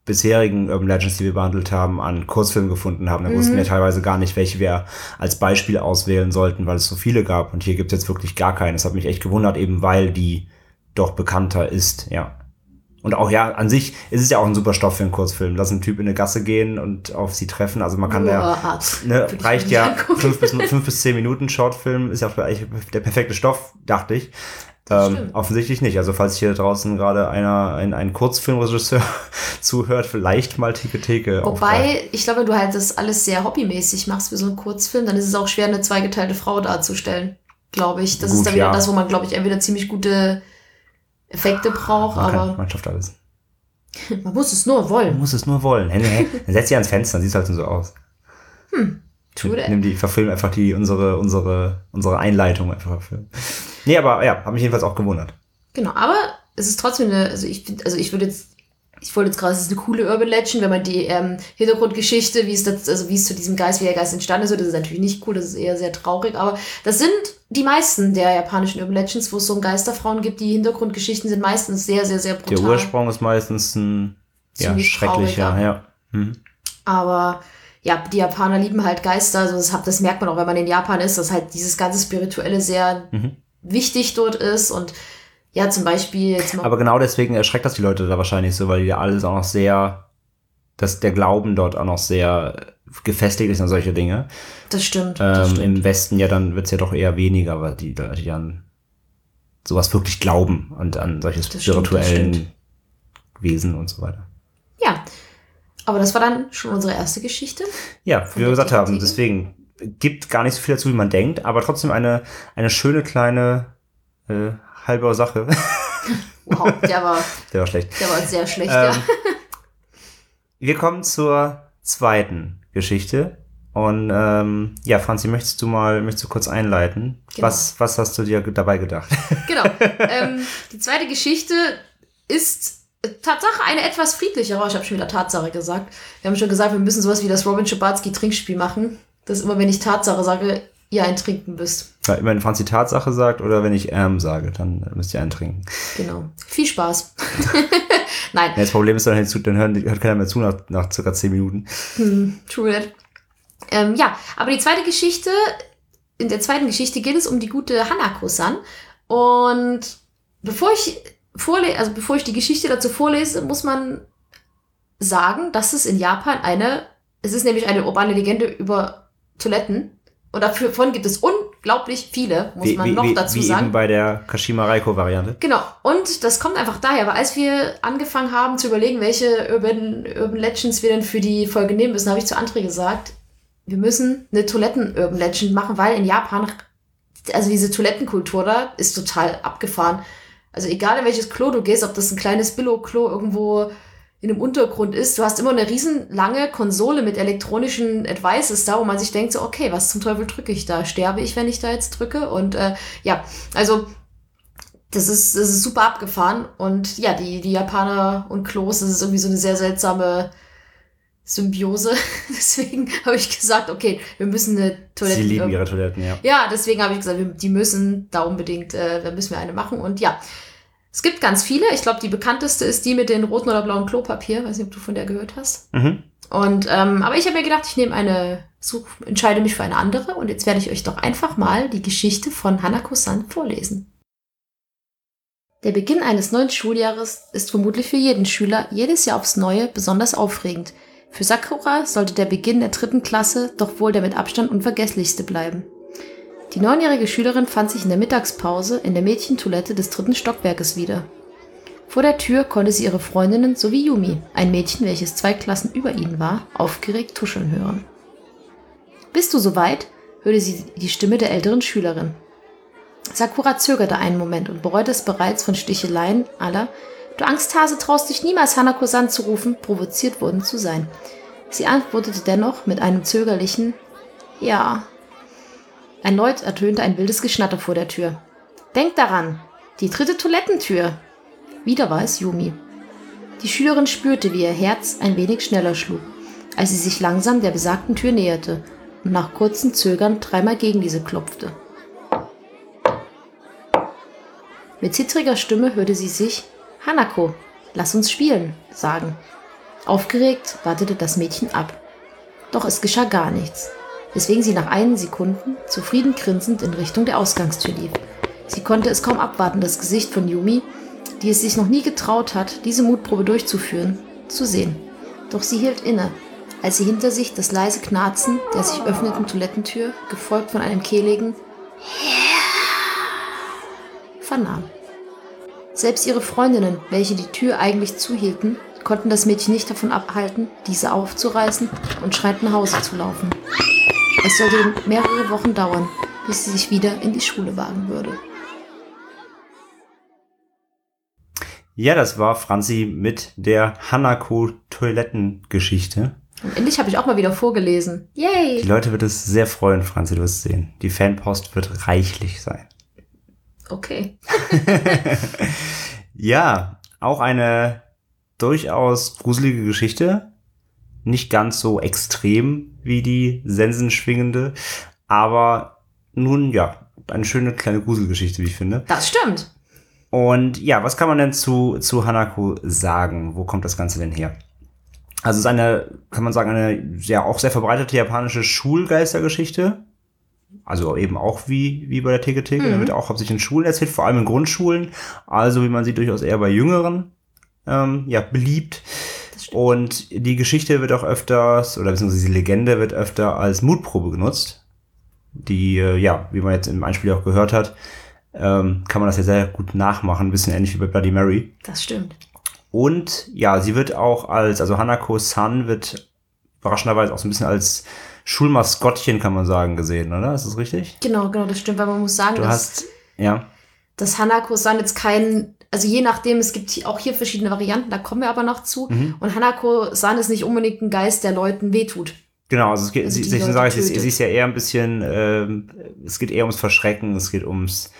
bisherigen Urban Legends, die wir behandelt haben, an Kurzfilmen gefunden haben. Da mhm. wussten wir teilweise gar nicht, welche wir als Beispiel auswählen sollten, weil es so viele gab. Und hier gibt es jetzt wirklich gar keinen. Das hat mich echt gewundert, eben weil die doch bekannter ist, ja. Und auch, ja, an sich ist es ja auch ein super Stoff für einen Kurzfilm. Lass einen Typ in eine Gasse gehen und auf sie treffen. Also man kann oh, da, ne, reicht ja fünf bis, fünf bis zehn Minuten Shortfilm, ist ja eigentlich der perfekte Stoff, dachte ich. Ähm, offensichtlich nicht. Also falls hier draußen gerade einer, ein, ein Kurzfilmregisseur zuhört, vielleicht mal Theke Theke. Wobei, aufgreifen. Ich glaube, wenn du halt das alles sehr hobbymäßig machst für so einen Kurzfilm, dann ist es auch schwer, eine zweigeteilte Frau darzustellen, glaube ich. Das Gut, ist dann wieder ja. das, wo man, glaube ich, entweder ziemlich gute Effekte braucht, man aber... Kann, man schafft alles. Man muss es nur wollen. Man muss es nur wollen. Dann setz dich ans Fenster, dann sieht es halt so aus. Hm. Nimm die, verfilmen einfach die, unsere, unsere, unsere Einleitung einfach verfilmen. Nee, aber ja, habe mich jedenfalls auch gewundert. Genau, aber es ist trotzdem eine, also ich finde, also ich würde jetzt, ich wollte jetzt gerade, es ist eine coole Urban Legend, wenn man die ähm, Hintergrundgeschichte, wie es das, also wie es zu diesem Geist, wie der Geist entstanden ist, das ist natürlich nicht cool, das ist eher sehr traurig, aber das sind die meisten der japanischen Urban Legends, wo es so um Geisterfrauen gibt, die Hintergrundgeschichten sind meistens sehr, sehr, sehr brutal. Der Ursprung ist meistens ein ja, schrecklicher, traurig, ja. Mhm. Aber ja, die Japaner lieben halt Geister, also das, das merkt man auch, wenn man in Japan ist, dass halt dieses ganze Spirituelle sehr mhm. wichtig dort ist und ja, zum Beispiel... Jetzt mal Aber genau deswegen erschreckt das die Leute da wahrscheinlich so, weil die ja alles auch noch sehr, dass der Glauben dort auch noch sehr gefestigt ist an solche Dinge. Das stimmt. Ähm, das stimmt. Im Westen ja dann wird es ja doch eher weniger, weil die Leute die an sowas wirklich glauben und an solche spirituellen stimmt, Wesen und so weiter. Ja, aber das war dann schon unsere erste Geschichte. Ja, wie wir gesagt haben, deswegen gibt gar nicht so viel dazu, wie man denkt, aber trotzdem eine, eine schöne kleine äh, halbe Sache. Wow, der war, der war schlecht. Der war sehr schlecht, ähm, ja. Wir kommen zur zweiten Geschichte. Und ähm, ja, Franzi, möchtest du mal möchtest du kurz einleiten? Genau. Was, was hast du dir dabei gedacht? Genau. ähm, die zweite Geschichte ist Tatsache eine etwas friedlichere. Ich habe schon wieder Tatsache gesagt. Wir haben schon gesagt, wir müssen sowas wie das Robin Schabatsky-Trinkspiel machen. Das immer, wenn ich Tatsache sage, ihr ein Trinken müsst. Ja, wenn Franzi Tatsache sagt oder wenn ich ähm sage, dann müsst ihr einen trinken. Genau. Viel Spaß. Nein. Ja, das Problem ist, dann, dann hören, hört keiner mehr zu nach, nach circa zehn Minuten. Hm, true that. Ähm, ja, aber die zweite Geschichte, in der zweiten Geschichte geht es um die gute Hanako-san. Und bevor ich vorlese, also bevor ich die Geschichte dazu vorlese, muss man sagen, dass es in Japan eine, es ist nämlich eine urbane Legende über Toiletten. Und davon gibt es unglaublich viele, muss wie, man wie, noch wie, dazu wie sagen. Wie eben bei der Kashima Reiko-Variante. Genau. Und das kommt einfach daher, weil als wir angefangen haben zu überlegen, welche Urban, Urban Legends wir denn für die Folge nehmen müssen, habe ich zu André gesagt, wir müssen eine Toiletten-Urban Legend machen, weil in Japan, also diese Toilettenkultur da ist total abgefahren. Also egal in welches Klo du gehst, ob das ein kleines Billo-Klo irgendwo in einem Untergrund ist, du hast immer eine riesenlange Konsole mit elektronischen Advices da, wo man sich denkt so, okay, was zum Teufel drücke ich da? Sterbe ich, wenn ich da jetzt drücke? Und äh, ja, also das ist, das ist super abgefahren. Und ja, die, die Japaner und Klos, das ist irgendwie so eine sehr seltsame Symbiose. Deswegen habe ich gesagt, okay, wir müssen eine Toilette... Sie lieben ihre Toiletten, ja. Ja, deswegen habe ich gesagt, wir, die müssen da unbedingt, äh, da müssen wir eine machen. Und ja, es gibt ganz viele. Ich glaube, die bekannteste ist die mit den roten oder blauen Klopapier. Weiß nicht, ob du von der gehört hast. Mhm. Und, ähm, aber ich habe mir gedacht, ich nehme eine, such, entscheide mich für eine andere. Und jetzt werde ich euch doch einfach mal die Geschichte von Hanako-san vorlesen. Der Beginn eines neuen Schuljahres ist vermutlich für jeden Schüler jedes Jahr aufs Neue besonders aufregend. Für Sakura sollte der Beginn der dritten Klasse doch wohl der mit Abstand unvergesslichste bleiben. Die neunjährige Schülerin fand sich in der Mittagspause in der Mädchentoilette des dritten Stockwerkes wieder. Vor der Tür konnte sie ihre Freundinnen sowie Yumi, ein Mädchen, welches zwei Klassen über ihnen war, aufgeregt tuscheln hören. »Bist du soweit?« hörte sie die Stimme der älteren Schülerin. Sakura zögerte einen Moment und bereute es bereits von Sticheleien aller »Du Angsthase traust dich niemals, Hanako-san zu rufen«, provoziert worden zu sein. Sie antwortete dennoch mit einem zögerlichen »Ja«. Erneut ertönte ein wildes Geschnatter vor der Tür. »Denk daran, die dritte Toilettentür!« Wieder war es Yumi. Die Schülerin spürte, wie ihr Herz ein wenig schneller schlug, als sie sich langsam der besagten Tür näherte und nach kurzem Zögern dreimal gegen diese klopfte. Mit zittriger Stimme hörte sie sich »Hanako, lass uns spielen«, sagen. Aufgeregt wartete das Mädchen ab. Doch es geschah gar nichts, weswegen sie nach einigen Sekunden zufrieden grinsend in Richtung der Ausgangstür lief. Sie konnte es kaum abwarten, das Gesicht von Yumi, die es sich noch nie getraut hat, diese Mutprobe durchzuführen, zu sehen. Doch sie hielt inne, als sie hinter sich das leise Knarzen der sich öffnenden Toilettentür, gefolgt von einem kehligen vernahm. Selbst ihre Freundinnen, welche die Tür eigentlich zuhielten, konnten das Mädchen nicht davon abhalten, diese aufzureißen und schreiend nach Hause zu laufen. Es sollte mehrere Wochen dauern, bis sie sich wieder in die Schule wagen würde. Ja, das war Franzi mit der Hanako-Toilettengeschichte. Und endlich habe ich auch mal wieder vorgelesen. Yay! Die Leute wird es sehr freuen, Franzi, du wirst sehen. Die Fanpost wird reichlich sein. Okay. Ja, auch eine durchaus gruselige Geschichte. Nicht ganz so extrem wie die sensenschwingende, aber nun ja, eine schöne kleine Gruselgeschichte, wie ich finde. Das stimmt. Und ja, was kann man denn zu, zu Hanako sagen? Wo kommt das Ganze denn her? Also es ist eine, kann man sagen, eine ja auch sehr verbreitete japanische Schulgeistergeschichte. Also eben auch wie, wie bei der Teke Teke. Mhm. Da wird auch hauptsächlich in Schulen erzählt, vor allem in Grundschulen. Also wie man sieht, durchaus eher bei Jüngeren ähm, ja, beliebt. Und die Geschichte wird auch öfters, oder beziehungsweise die Legende wird öfter als Mutprobe genutzt. Die, äh, ja, wie man jetzt im Einspiel auch gehört hat, ähm, kann man das ja sehr gut nachmachen. Ein bisschen ähnlich wie bei Bloody Mary. Das stimmt. Und ja, sie wird auch als, also Hanako-san wird überraschenderweise auch so ein bisschen als Schulmaskottchen, kann man sagen, gesehen, oder? Ist das richtig? Genau, genau, das stimmt, weil man muss sagen, du dass, hast, ja. dass Hanako-san jetzt kein, also je nachdem, es gibt auch hier verschiedene Varianten, da kommen wir aber noch zu. Mhm. Und Hanako-san ist nicht unbedingt ein Geist, der Leuten wehtut. Genau, also es geht, also sie, ich sage, sie, sie ist ja eher ein bisschen, ähm, es geht eher ums Verschrecken, es geht ums,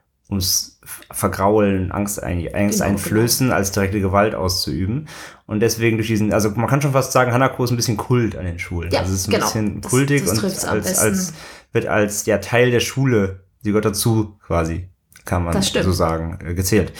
ums Vergraulen, Angst, ein, Angst genau, einflößen, genau. als direkte Gewalt auszuüben. Und deswegen durch diesen, also man kann schon fast sagen, Hanako ist ein bisschen Kult an den Schulen. Ja, also es ist ein genau. bisschen kultig das, das und als, als, wird als ja, Teil der Schule, sie gehört dazu quasi, kann man so sagen, äh, gezählt.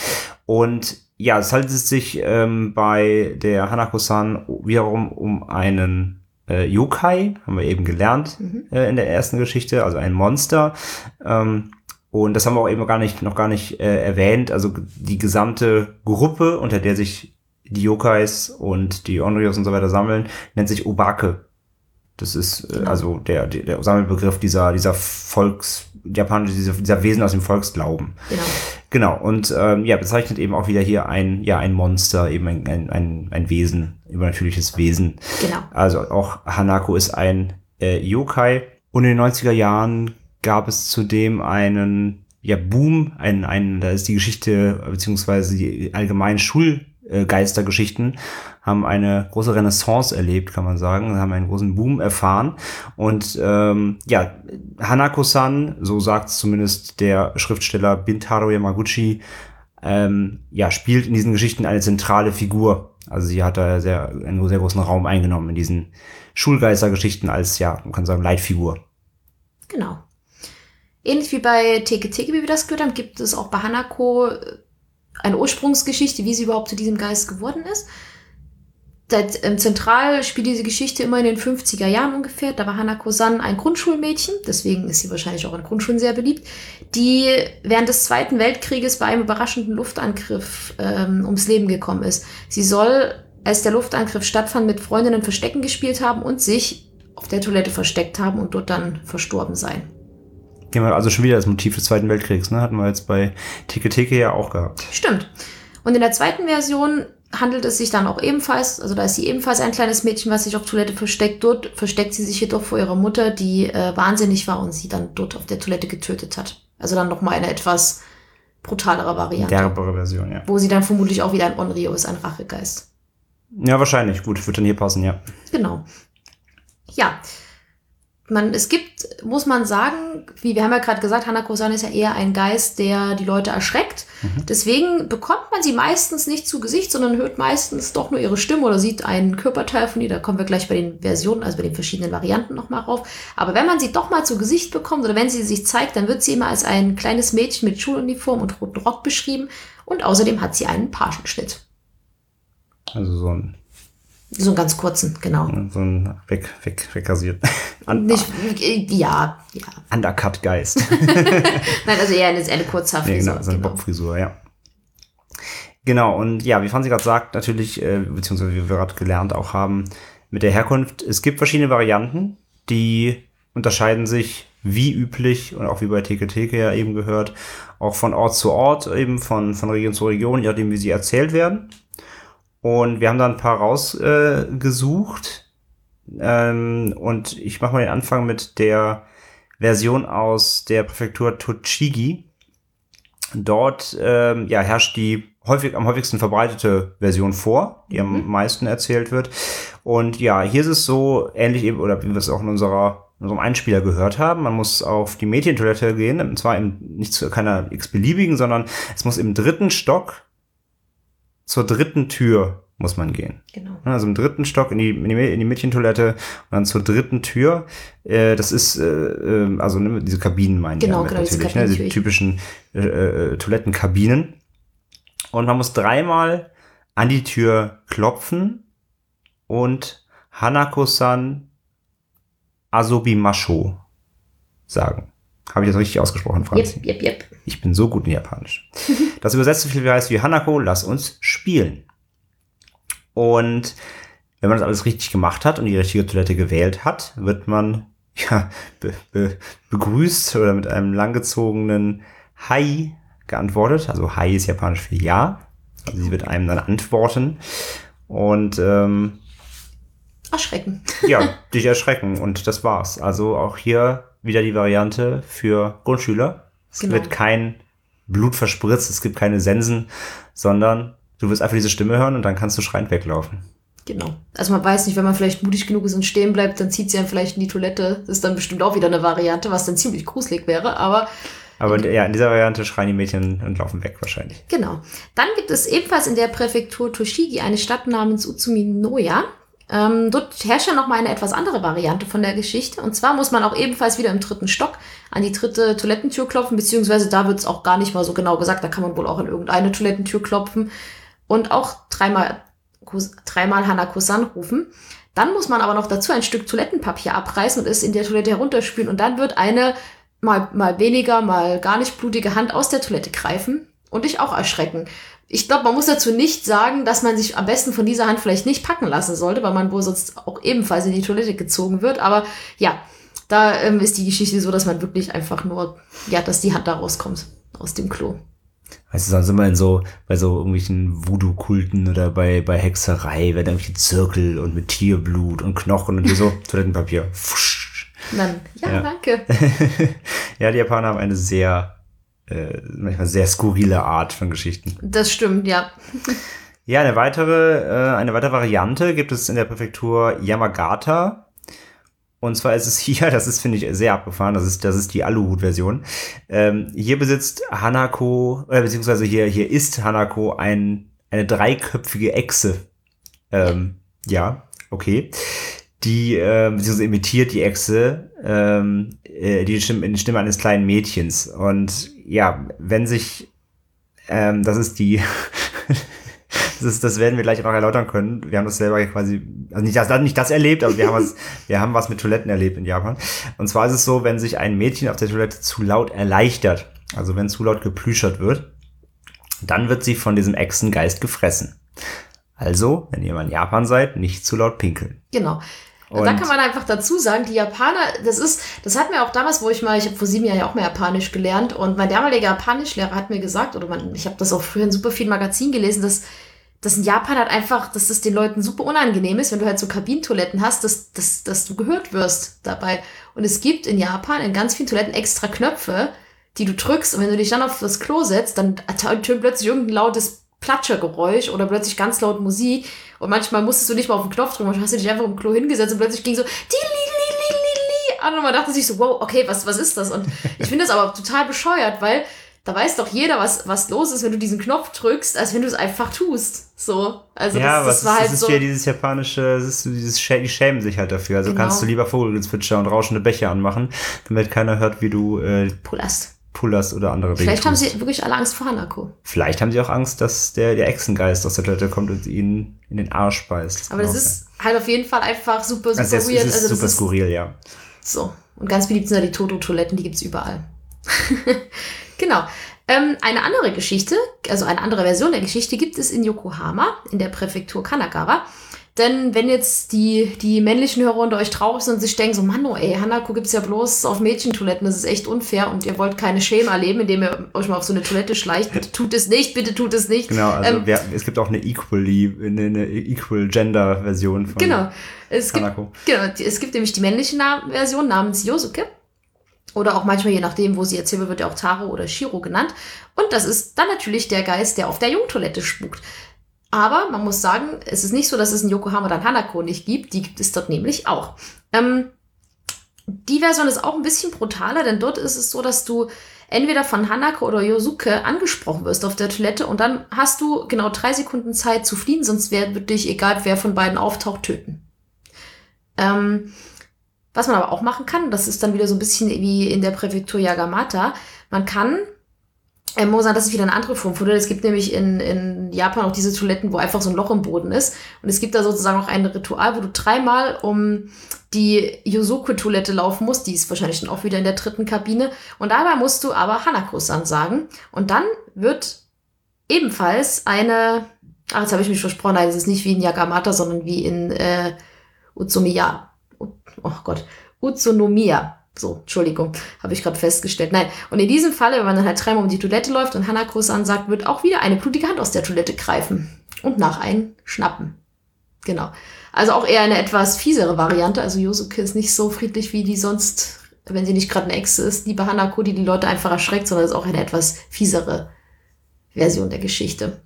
Und ja, es handelt sich ähm, bei der Hanako-san wiederum um einen äh, Yokai, haben wir eben gelernt mhm. äh, in der ersten Geschichte, also ein Monster. Ähm, und das haben wir auch eben noch gar nicht, noch gar nicht äh, erwähnt. Also die gesamte Gruppe, unter der sich die Yokais und die Onryos und so weiter sammeln, nennt sich Obake. Das ist äh, genau. also der, der, der Sammelbegriff dieser, dieser Volks, japanische, dieser, dieser Wesen aus dem Volksglauben. Genau. Genau. Und ähm, ja, bezeichnet eben auch wieder hier ein, ja, ein Monster, eben ein, ein, ein, ein Wesen, übernatürliches Wesen. Genau. Also auch Hanako ist ein äh, Yokai. Und in den neunziger Jahren gab es zudem einen ja, Boom, ein, ein, da ist die Geschichte, beziehungsweise die allgemeinen Schulgeistergeschichten haben eine große Renaissance erlebt, kann man sagen, haben einen großen Boom erfahren. Und ähm, ja, Hanako-san, so sagt zumindest der Schriftsteller Bintaro Yamaguchi, ähm, ja, spielt in diesen Geschichten eine zentrale Figur. Also sie hat da sehr, einen sehr großen Raum eingenommen in diesen Schulgeistergeschichten als, ja, man kann sagen, Leitfigur. Genau. Ähnlich wie bei Teke Teke, wie wir das gehört haben, gibt es auch bei Hanako eine Ursprungsgeschichte, wie sie überhaupt zu diesem Geist geworden ist. Das, ähm, zentral spielt diese Geschichte immer in den fünfziger Jahren ungefähr. Da war Hanako-san ein Grundschulmädchen, deswegen ist sie wahrscheinlich auch in Grundschulen sehr beliebt, die während des Zweiten Weltkrieges bei einem überraschenden Luftangriff ähm, ums Leben gekommen ist. Sie soll, als der Luftangriff stattfand, mit Freundinnen Verstecken gespielt haben und sich auf der Toilette versteckt haben und dort dann verstorben sein. Also schon wieder das Motiv des Zweiten Weltkriegs, ne? Hatten wir jetzt bei Teke Teke ja auch gehabt. Stimmt. Und in der zweiten Version handelt es sich dann auch ebenfalls, also da ist sie ebenfalls ein kleines Mädchen, was sich auf Toilette versteckt. Dort versteckt sie sich jedoch vor ihrer Mutter, die äh, wahnsinnig war und sie dann dort auf der Toilette getötet hat. Also dann nochmal eine etwas brutalere Variante. Derbere Version, ja. Wo sie dann vermutlich auch wieder ein Onryo ist, ein Rachegeist. Ja, wahrscheinlich. Gut, wird dann hier passen, ja. Genau. Ja. Man, es gibt, muss man sagen, wie wir haben ja gerade gesagt, Hanako-san ist ja eher ein Geist, der die Leute erschreckt. Mhm. Deswegen bekommt man sie meistens nicht zu Gesicht, sondern hört meistens doch nur ihre Stimme oder sieht einen Körperteil von ihr. Da kommen wir gleich bei den Versionen, also bei den verschiedenen Varianten nochmal rauf. Aber wenn man sie doch mal zu Gesicht bekommt oder wenn sie sich zeigt, dann wird sie immer als ein kleines Mädchen mit Schuluniform und roten Rock beschrieben. Und außerdem hat sie einen Pagenschnitt. Also so ein So einen ganz kurzen, genau. So ein weg, weg, wegrasiert. Un- Nicht, ja, ja. Undercut-Geist. Nein, also eher eine, eher eine Kurzhaarfrisur. Nee, genau, so eine genau. Bob-Frisur, ja. Genau, und ja, wie Franzi gerade sagt, natürlich, äh, beziehungsweise wie wir gerade gelernt auch haben, mit der Herkunft, es gibt verschiedene Varianten, die unterscheiden sich wie üblich und auch wie bei Teke Teke ja eben gehört, auch von Ort zu Ort, eben von, von Region zu Region, je nachdem, wie sie erzählt werden. Und wir haben da ein paar rausgesucht. Äh, ähm, und ich mache mal den Anfang mit der Version aus der Präfektur Tochigi. Dort ähm, ja, herrscht die häufig am häufigsten verbreitete Version vor, die am Mhm. meisten erzählt wird. Und ja, hier ist es so ähnlich eben, oder wie wir es auch in unserer in unserem Einspieler gehört haben, man muss auf die Mädchentoilette gehen, und zwar im, nicht zu keiner x-beliebigen, sondern es muss im dritten Stock zur dritten Tür muss man gehen. Genau. Also im dritten Stock in die, in die, in die Mädchentoilette und dann zur dritten Tür. Äh, das ist, äh, äh, also ne, diese Kabinen meinen Genau, die genau, diese natürlich, ne, Kabinen, diese typischen äh, äh, Toilettenkabinen. Und man muss dreimal an die Tür klopfen und Hanako-san Asobimasho sagen. Habe ich das richtig ausgesprochen, Franzi? Yep, yep, yep. Ich bin so gut in Japanisch. Das übersetzt so viel heißt wie Hanako, lass uns spielen. Und wenn man das alles richtig gemacht hat und die richtige Toilette gewählt hat, wird man ja, be, be, begrüßt oder mit einem langgezogenen Hai geantwortet. Also Hai ist japanisch für Ja. Also sie wird einem dann antworten. Und ähm, Erschrecken. ja, dich erschrecken. Und das war's. Also auch hier wieder die Variante für Grundschüler. Es Genau. wird kein Blut verspritzt, es gibt keine Sensen, sondern du wirst einfach diese Stimme hören und dann kannst du schreiend weglaufen. Genau. Also man weiß nicht, wenn man vielleicht mutig genug ist und stehen bleibt, dann zieht sie einen vielleicht in die Toilette. Das ist dann bestimmt auch wieder eine Variante, was dann ziemlich gruselig wäre, aber Aber ja, in dieser Variante schreien die Mädchen und laufen weg wahrscheinlich. genau. Dann gibt es ebenfalls in der Präfektur Tochigi eine Stadt namens Utsumi-Noya. Ähm, dort herrscht ja nochmal eine etwas andere Variante von der Geschichte. Und zwar muss man auch ebenfalls wieder im dritten Stock an die dritte Toilettentür klopfen, beziehungsweise da wird es auch gar nicht mal so genau gesagt. Da kann man wohl auch an irgendeine Toilettentür klopfen und auch dreimal, dreimal Hanako-san rufen. Dann muss man aber noch dazu ein Stück Toilettenpapier abreißen und es in der Toilette herunterspülen. Und dann wird eine mal, mal weniger, mal gar nicht blutige Hand aus der Toilette greifen und dich auch erschrecken. Ich glaube, man muss dazu nicht sagen, dass man sich am besten von dieser Hand vielleicht nicht packen lassen sollte, weil man wohl sonst auch ebenfalls in die Toilette gezogen wird. Aber ja, da ähm, ist die Geschichte so, dass man wirklich einfach nur, ja, dass die Hand da rauskommt aus dem Klo. Weißt du, sonst immer in so, bei so irgendwelchen Voodoo-Kulten oder bei, bei Hexerei, werden irgendwelche Zirkel und mit Tierblut und Knochen und hier so Toilettenpapier. Fusch. Dann, ja, Ja. danke. Ja, die Japaner haben eine sehr, äh, manchmal sehr skurrile Art von Geschichten. Das stimmt, ja. Ja, eine weitere, äh, eine weitere Variante gibt es in der Präfektur Yamagata. Und zwar ist es hier, das ist, finde ich, sehr abgefahren, das ist, das ist die Aluhut-Version. Ähm, hier besitzt Hanako, oder beziehungsweise hier, hier ist Hanako ein, eine dreiköpfige Echse. Ähm, ja, okay. Die, äh, beziehungsweise imitiert die Echse, ähm, äh, die Stimme, die Stimme eines kleinen Mädchens. Und ja, wenn sich, ähm, das ist die, Das, ist, das werden wir gleich noch erläutern können. Wir haben das selber quasi, also nicht das, nicht das erlebt, aber wir haben was, wir haben was mit Toiletten erlebt in Japan. Und zwar ist es so, wenn sich ein Mädchen auf der Toilette zu laut erleichtert, also wenn zu laut geplüschert wird, dann wird sie von diesem Echsengeist gefressen. Also, wenn ihr mal in Japan seid, nicht zu laut pinkeln. Genau. Und Und da kann man einfach dazu sagen, die Japaner, das ist, das hat mir auch damals, wo ich mal, ich habe vor sieben Jahren ja auch mal Japanisch gelernt und mein damaliger Japanischlehrer hat mir gesagt, oder man, ich habe das auch früher in super vielen Magazinen gelesen, dass dass in Japan halt einfach, dass es den Leuten super unangenehm ist, wenn du halt so Kabinentoiletten hast, dass, dass, dass du gehört wirst dabei. Und es gibt in Japan in ganz vielen Toiletten extra Knöpfe, die du drückst und wenn du dich dann auf das Klo setzt, dann tönt plötzlich irgendein lautes Platschergeräusch oder plötzlich ganz laut Musik und manchmal musstest du nicht mal auf den Knopf drücken, manchmal hast du dich einfach im Klo hingesetzt und plötzlich ging so an und man dachte sich so, wow, okay, was, was ist das? Und ich finde das aber total bescheuert, weil da weiß doch jeder, was, was los ist, wenn du diesen Knopf drückst, als wenn du es einfach tust. So. Also ja, das, das was war ist, halt das ist so. ja dieses japanische, das ist so dieses, Schä- die schämen sich halt dafür. Also Genau. kannst du lieber Vogelgezwitscher und rauschende Bäche anmachen, damit keiner hört, wie du äh, Pulast. Pullers oder andere Dinge Vielleicht haben tust. sie wirklich alle Angst vor Hanako. Vielleicht haben sie auch Angst, dass der, der Echsengeist aus der Toilette kommt und ihnen in den Arsch beißt. Das Aber das ist halt auf jeden Fall einfach super, super also das, weird. Es ist also das super ist skurril, ja. So. Und ganz beliebt sind ja die Toto-Toiletten, die gibt's überall. Genau. Ähm, eine andere Geschichte, also eine andere Version der Geschichte gibt es in Yokohama, in der Präfektur Kanagawa. Denn wenn jetzt die, die männlichen Hörer unter euch traurig sind und sich denken so, Mann, oh ey, Hanako gibt's ja bloß auf Mädchentoiletten, das ist echt unfair und ihr wollt keine Schäme erleben, indem ihr euch mal auf so eine Toilette schleicht, bitte tut es nicht, bitte tut es nicht. Genau, also ähm, wer, es gibt auch eine Equally, eine, eine Equal Gender Version von genau. Es Hanako. Gibt, genau, es gibt nämlich die männliche Na- Version namens Yosuke. Oder auch manchmal, je nachdem, wo sie erzählt wird, wird ja auch Taro oder Shiro genannt. Und das ist dann natürlich der Geist, der auf der Jungtoilette spukt. Aber man muss sagen, es ist nicht so, dass es in Yokohama dann Hanako nicht gibt. Die gibt es dort nämlich auch. Ähm, die Version ist auch ein bisschen brutaler, denn dort ist es so, dass du entweder von Hanako oder Yosuke angesprochen wirst auf der Toilette und dann hast du genau drei Sekunden Zeit zu fliehen, sonst wird dich, egal wer von beiden auftaucht, töten. Ähm, was man aber auch machen kann, das ist dann wieder so ein bisschen wie in der Präfektur Yagamata, man kann Äh, muss sagen, das ist wieder eine andere Form von Toilette. Es gibt nämlich in, in Japan auch diese Toiletten, wo einfach so ein Loch im Boden ist. Und es gibt da sozusagen auch ein Ritual, wo du dreimal um die Yosuke-Toilette laufen musst. Die ist wahrscheinlich dann auch wieder in der dritten Kabine. Und dabei musst du aber Hanako-san sagen. Und dann wird ebenfalls eine, ach, jetzt habe ich mich versprochen, nein, es ist nicht wie in Yagamata, sondern wie in äh, Utsunomiya. Oh Gott, Utsunomiya. So, Entschuldigung, habe ich gerade festgestellt. Nein, und in diesem Falle, wenn man dann halt dreimal um die Toilette läuft und Hanako-san sagt, wird auch wieder eine blutige Hand aus der Toilette greifen und nach einen schnappen. Genau. Also auch eher eine etwas fiesere Variante. Also Yosuke ist nicht so friedlich, wie die sonst, wenn sie nicht gerade eine Echse ist, liebe Hanako, die die Leute einfach erschreckt, sondern ist auch eine etwas fiesere Version der Geschichte.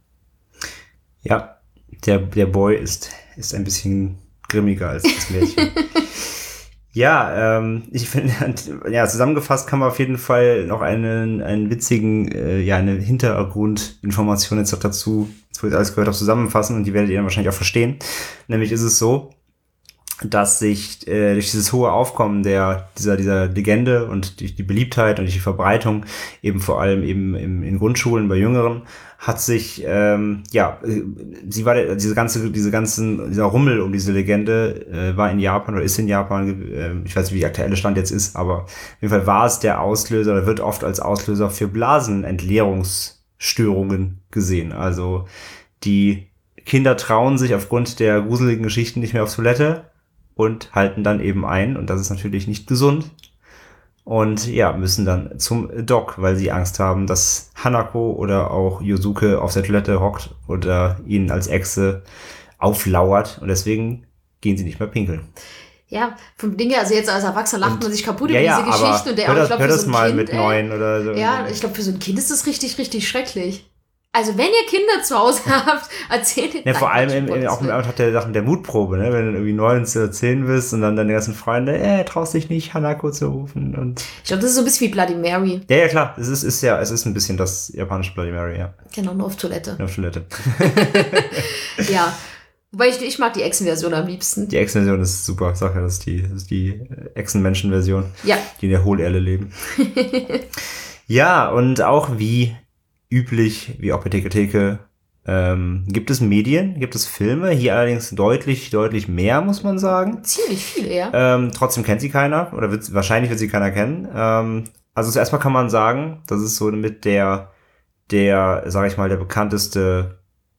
Ja, der, der Boy ist, ist ein bisschen grimmiger als das Mädchen. Ja, ähm, ich finde, ja, zusammengefasst kann man auf jeden Fall noch einen, einen witzigen, äh, ja, eine Hintergrundinformation jetzt noch dazu, jetzt wird alles gehört, auch zusammenfassen und die werdet ihr dann wahrscheinlich auch verstehen. Nämlich ist es so, dass sich äh, durch dieses hohe Aufkommen der dieser dieser Legende und durch die Beliebtheit und durch die Verbreitung eben vor allem eben im, in Grundschulen bei Jüngeren hat sich ähm, ja sie war diese ganze diese ganzen dieser Rummel um diese Legende äh, war in Japan oder ist in Japan, äh, ich weiß nicht wie der aktuelle Stand jetzt ist, aber auf jeden Fall war es der Auslöser oder wird oft als Auslöser für Blasenentleerungsstörungen gesehen. Also die Kinder trauen sich aufgrund der gruseligen Geschichten nicht mehr auf Toilette und halten dann eben ein. Und das ist natürlich nicht gesund. Und ja, müssen dann zum Doc, weil sie Angst haben, dass Hanako oder auch Yosuke auf der Toilette hockt oder ihnen als Echse auflauert. Und deswegen gehen sie nicht mehr pinkeln. Ja, vom Ding her, also jetzt als Erwachsener lacht und, man sich kaputt ja, über ja, diese Geschichten. Und der, hör das, ich glaub, hör für das so ein mal kind, mit ey, neun oder so. Ja, ich glaube, für so ein Kind ist das richtig, richtig schrecklich. Also wenn ihr Kinder zu Hause habt, erzählt ihr... Ja, vor allem im, im, auch im Auto der Sachen der Mutprobe, ne? Wenn du irgendwie neun oder zehn bist und dann deine ganzen Freunde, äh, traust dich nicht, Hanako zu rufen. Und ich glaube, das ist so ein bisschen wie Bloody Mary. Ja, ja, klar. Es ist, ist ja, es ist ein bisschen das japanische Bloody Mary, ja. Genau, nur auf Toilette. Nur auf Toilette. Ja. Wobei ich, ich mag die Echsen-Version am liebsten. Die Echsen-Version ist super. Ich sag ja, das ist die, das ist die Echsen-Menschen-Version. Ja. Die in der Hohlerde leben. Ja, und auch wie üblich, wie auch bei Theke Theke, ähm, gibt es Medien, gibt es Filme, hier allerdings deutlich, deutlich mehr, muss man sagen. Ziemlich viele, ja. Ähm, trotzdem kennt sie keiner, oder wird, wahrscheinlich wird sie keiner kennen. Ähm, also zuerst mal kann man sagen, das ist so mit der, der, sag ich mal, der bekannteste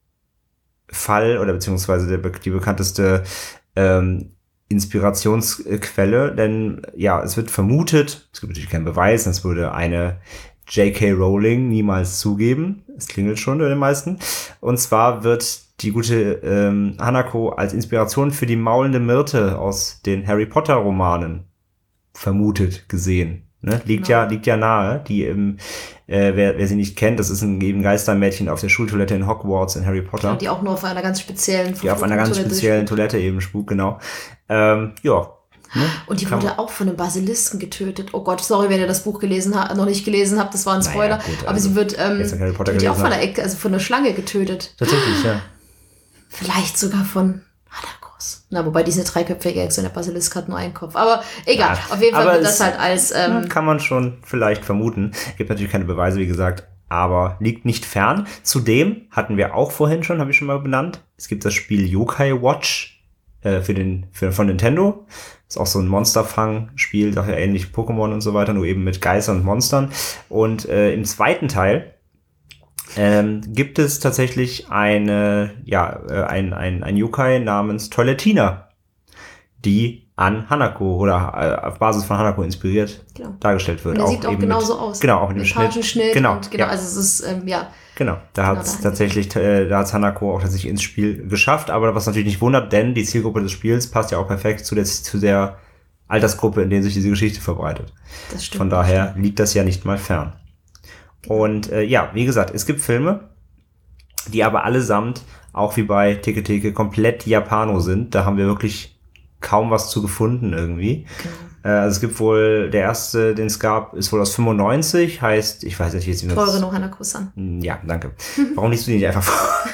Fall, oder beziehungsweise der, die bekannteste ähm, Inspirationsquelle, denn ja, es wird vermutet, es gibt natürlich keinen Beweis, das würde eine J K Rowling niemals zugeben. Es klingelt schon bei den meisten. Und zwar wird die gute ähm, Hanako als Inspiration für die maulende Myrte aus den Harry Potter Romanen vermutet gesehen. Ne? Liegt Genau. ja liegt ja nahe. Die im, äh, wer, wer sie nicht kennt, das ist ein eben Geistermädchen auf der Schultoilette in Hogwarts in Harry Potter. Ja, die auch nur auf einer ganz speziellen Die auf einer ganz Toilette speziellen spukt. Toilette eben spukt, genau. Ähm, ja. Ne? Und die Kann wurde man- auch von einem Basilisken getötet. Oh Gott, sorry, wenn ihr das Buch gelesen habt, noch nicht gelesen habt, das war ein Naja, Spoiler. gut, aber also, sie wird, ähm, jetzt, wenn Harry Potter die wird ja auch gelesen von einer, Ecke, also von einer Schlange getötet. Tatsächlich, ja. Vielleicht sogar von Hanako. Krass. Na, wobei diese dreiköpfige Echse in der Basilisk hat nur einen Kopf. Aber egal, Ja, auf jeden Fall aber wird es- das halt als... Ähm, Kann man schon vielleicht vermuten. Gibt natürlich keine Beweise, wie gesagt, aber liegt nicht fern. Zudem hatten wir auch vorhin schon, habe ich schon mal benannt, es gibt das Spiel Yokai Watch äh, für den, für, von Nintendo. Ist auch so ein Monsterfang-Spiel, daher ähnlich wie Pokémon und so weiter, nur eben mit Geistern und Monstern. Und äh, im zweiten Teil ähm, gibt es tatsächlich eine, ja, äh, ein, ein, ein Yokai namens Toilettina, die an Hanako oder äh, auf Basis von Hanako inspiriert Genau. dargestellt wird. und der sieht auch eben genauso mit, aus. Genau, auch mit dem Mit Schnitt. Schnitt. Schnitt Genau, und genau, ja. also es ist, ähm, ja, Genau, da Genau, hat es da- tatsächlich, äh, da hat Hanako auch tatsächlich ins Spiel geschafft, aber was natürlich nicht wundert, denn die Zielgruppe des Spiels passt ja auch perfekt zu der, zu der Altersgruppe, in der sich diese Geschichte verbreitet. das stimmt. Von daher liegt das ja nicht mal fern. Und äh, ja, wie gesagt, es gibt Filme, die aber allesamt, auch wie bei Teke Teke, komplett Japano sind. Da haben wir wirklich kaum was zu gefunden irgendwie. Genau. Äh, also es gibt wohl, der erste, den es gab, ist wohl aus fünfundneunzig, heißt, ich weiß nicht, wie es Teure no Hanako-san. Ja, danke. Warum liest du die nicht einfach vor?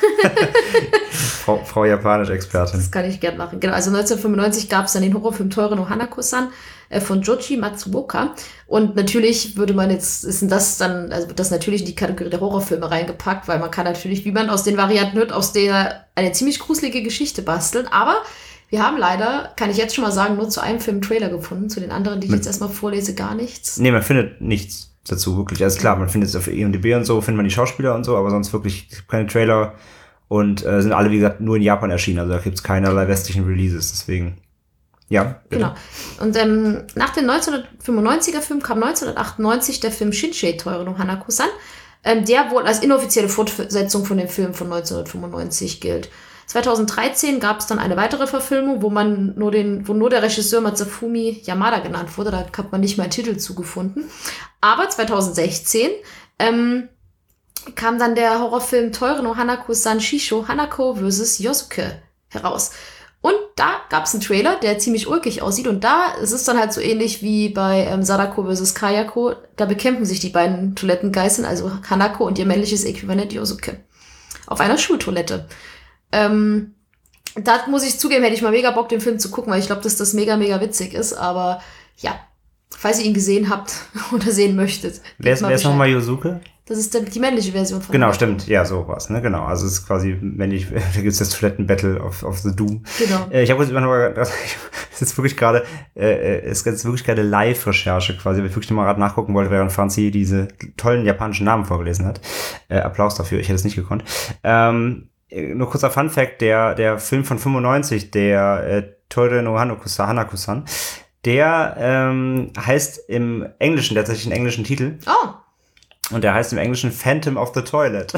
Frau, Frau Japanisch-Expertin. Das kann ich gern machen. Genau, also neunzehnhundertfünfundneunzig gab es dann den Horrorfilm Teure no Hanako-san äh, von Joji Matsuoka. Und natürlich würde man jetzt, ist denn das dann, also wird das natürlich in die Kategorie der Horrorfilme reingepackt, weil man kann natürlich, wie man aus den Varianten hört, aus der eine ziemlich gruselige Geschichte basteln. Aber wir haben leider, kann ich jetzt schon mal sagen, nur zu einem Film einen Trailer gefunden. Zu den anderen, die ich Mit- jetzt erstmal vorlese, gar nichts. Nee, man findet nichts dazu, wirklich. Also klar, man findet es auf I M D B und so, findet man die Schauspieler und so, aber sonst wirklich keine Trailer und äh, sind alle, wie gesagt, nur in Japan erschienen. Also da gibt es keinerlei westlichen Releases, deswegen. Ja, bitte. Genau. Und ähm, nach dem neunzehnhundertfünfundneunziger Film kam neunzehnhundertachtundneunzig der Film Shinchei Teure no Hanako-san, ähm, der wohl als inoffizielle Fortsetzung von dem Film von neunzehnhundertfünfundneunzig gilt. zweitausenddreizehn gab es dann eine weitere Verfilmung, wo man nur den, wo nur der Regisseur Masafumi Yamada genannt wurde. Da hat man nicht mal einen Titel zugefunden. Aber zweitausendsechzehn ähm, kam dann der Horrorfilm Teure no Hanako-san Shisho Hanako versus. Yosuke heraus. Und da gab es einen Trailer, der ziemlich ulkig aussieht. Und da ist es dann halt so ähnlich wie bei ähm, Sadako versus. Kayako. Da bekämpfen sich die beiden Toilettengeißeln, also Hanako und ihr männliches Äquivalent Yosuke, auf einer Schultoilette. Ähm, da muss ich zugeben, hätte ich mal mega Bock, den Film zu gucken, weil ich glaube, dass das mega, mega witzig ist. Aber ja, falls ihr ihn gesehen habt oder sehen möchtet. Wer ist, wer ist nochmal Yosuke? Das ist der, die männliche Version von Genau, Hanako. stimmt. Ja, sowas, ne? Genau. Also es ist quasi, wenn ich, da gibt es das Toiletten-Battle of, of the Doom. Genau. Äh, ich habe jetzt immer noch mal, das ist jetzt wirklich gerade, äh, es ist jetzt wirklich gerade Live-Recherche quasi, weil ich wirklich mal gerade nachgucken wollte, während Franzi diese tollen japanischen Namen vorgelesen hat. Äh, Applaus dafür, ich hätte es nicht gekonnt. Ähm, nur kurzer Fun-Fact, der, der Film von fünfundneunzig, der äh, Teure no Hanako-san, Hanako-san, der ähm, heißt im Englischen, der hat tatsächlich einen englischen Titel. Oh. Und der heißt im Englischen Phantom of the Toilet.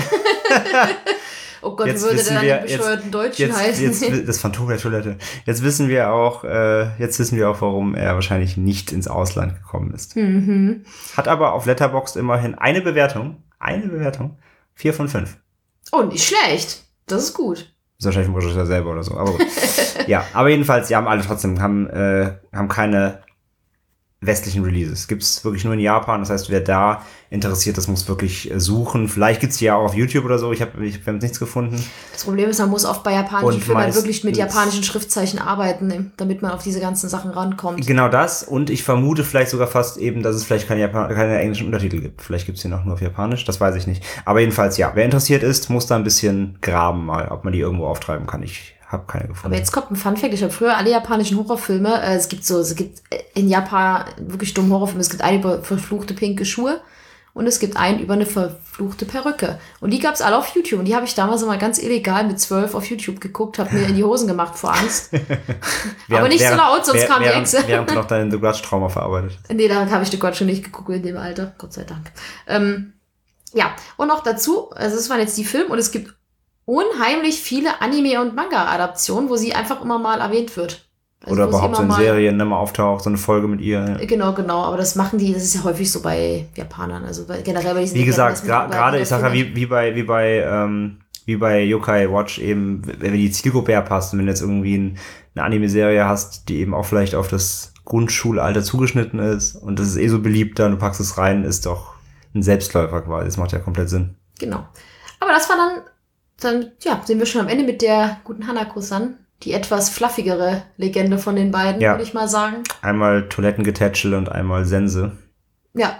Oh Gott, Jetzt wie würde wissen der wir- dann im bescheuerten Deutschen Jetzt, heißen? jetzt, das Phantom der Toilette. Jetzt wissen wir auch, äh, jetzt wissen wir auch, warum er wahrscheinlich nicht ins Ausland gekommen ist. Mhm. Hat aber auf Letterboxd immerhin eine Bewertung, eine Bewertung, vier von fünf. Oh, nicht schlecht. Das ist gut. Ist wahrscheinlich vom Regisseur selber oder so, aber gut. Ja, aber jedenfalls, die haben alle trotzdem, haben, äh, haben keine westlichen Releases. Gibt's wirklich nur in Japan. Das heißt, wer da interessiert ist, muss wirklich äh, suchen. Vielleicht gibt's die ja auch auf YouTube oder so. Ich habe ich hab nichts gefunden. Das Problem ist, man muss oft bei japanischen Und Filmen halt wirklich mit meistens- japanischen Schriftzeichen arbeiten, damit man auf diese ganzen Sachen rankommt. Genau das. Und ich vermute vielleicht sogar fast eben, dass es vielleicht keine, Japan keine englischen Untertitel gibt. Vielleicht gibt's die noch nur auf Japanisch. Das weiß ich nicht. Aber jedenfalls, ja. Wer interessiert ist, muss da ein bisschen graben mal, ob man die irgendwo auftreiben kann. Ich habe keine gefunden. Aber jetzt kommt ein Funfact. Ich habe früher alle japanischen Horrorfilme, äh, es gibt so, es gibt äh, in Japan wirklich dumme Horrorfilme. Es gibt einen über verfluchte pinke Schuhe und es gibt einen über eine verfluchte Perücke. Und die gab's alle auf YouTube. Und die habe ich damals immer ganz illegal mit zwölf auf YouTube geguckt, habe mir in die Hosen gemacht vor Angst. Aber nicht so laut, sonst kam die während, Echse. Während du noch dein The Grudge-Trauma verarbeitet hast. Nee, da habe ich den Gott schon nicht geguckt in dem Alter. Gott sei Dank. Ähm, ja, und noch dazu, also das waren jetzt die Filme und es gibt unheimlich viele Anime- und Manga-Adaptionen, wo sie einfach immer mal erwähnt wird. Also Oder wo sie überhaupt so immer in mal- Serien ne, mal auftaucht, so eine Folge mit ihr. Genau, genau, aber das machen die, das ist ja häufig so bei Japanern, also bei, generell bei diesen Wie gesagt, das mit- gra- bei- gerade, bei ich sag ja, Filmen. wie, wie bei, wie bei, ähm, wie bei Yokai Watch eben, wenn die Zielgruppe ja passt und wenn du jetzt irgendwie ein, eine Anime-Serie hast, die eben auch vielleicht auf das Grundschulalter zugeschnitten ist und das ist eh so beliebt, da du packst es rein, ist doch ein Selbstläufer quasi. Das macht ja komplett Sinn. Genau. Aber das war dann, dann, ja, sind wir schon am Ende mit der guten Hanako-san, die etwas fluffigere Legende von den beiden, Ja. würde ich mal sagen. Einmal Toilettengetätschel und einmal Sense. Ja.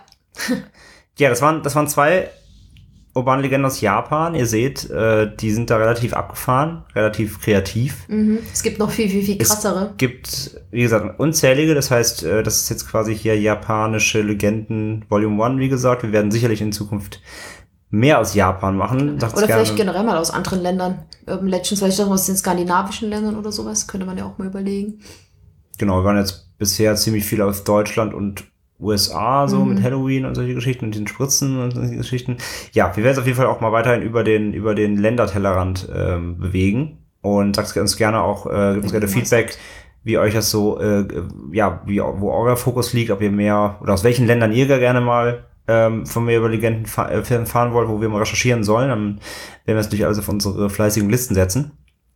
Ja, das waren, das waren zwei urbane Legenden aus Japan. Ihr seht, äh, die sind da relativ abgefahren, relativ kreativ. Mhm. Es gibt noch viel, viel, viel krassere. Es gibt, wie gesagt, unzählige. Das heißt, äh, das ist jetzt quasi hier japanische Legenden Volume eins, wie gesagt. Wir werden sicherlich in Zukunft mehr aus Japan machen. Sagt's Oder gerne. vielleicht generell mal aus anderen Ländern. Urban Legends, vielleicht auch aus den skandinavischen Ländern oder sowas. Könnte man ja auch mal überlegen. Genau, wir waren jetzt bisher ziemlich viel aus Deutschland und U S A, so Mhm. mit Halloween und solche Geschichten und den Spritzen und solche Geschichten. Ja, wir werden es auf jeden Fall auch mal weiterhin über den, über den Ländertellerrand ähm, bewegen. Und sagt uns gerne auch, äh, gebt uns gerne Feedback, wie euch das so, äh, ja, wie, wo euer Fokus liegt, ob ihr mehr, oder aus welchen Ländern ihr gerne mal ähm, von mir über Legenden fa- äh, fahren wollt, wo wir mal recherchieren sollen. Dann werden wir es natürlich alles auf unsere fleißigen Listen setzen.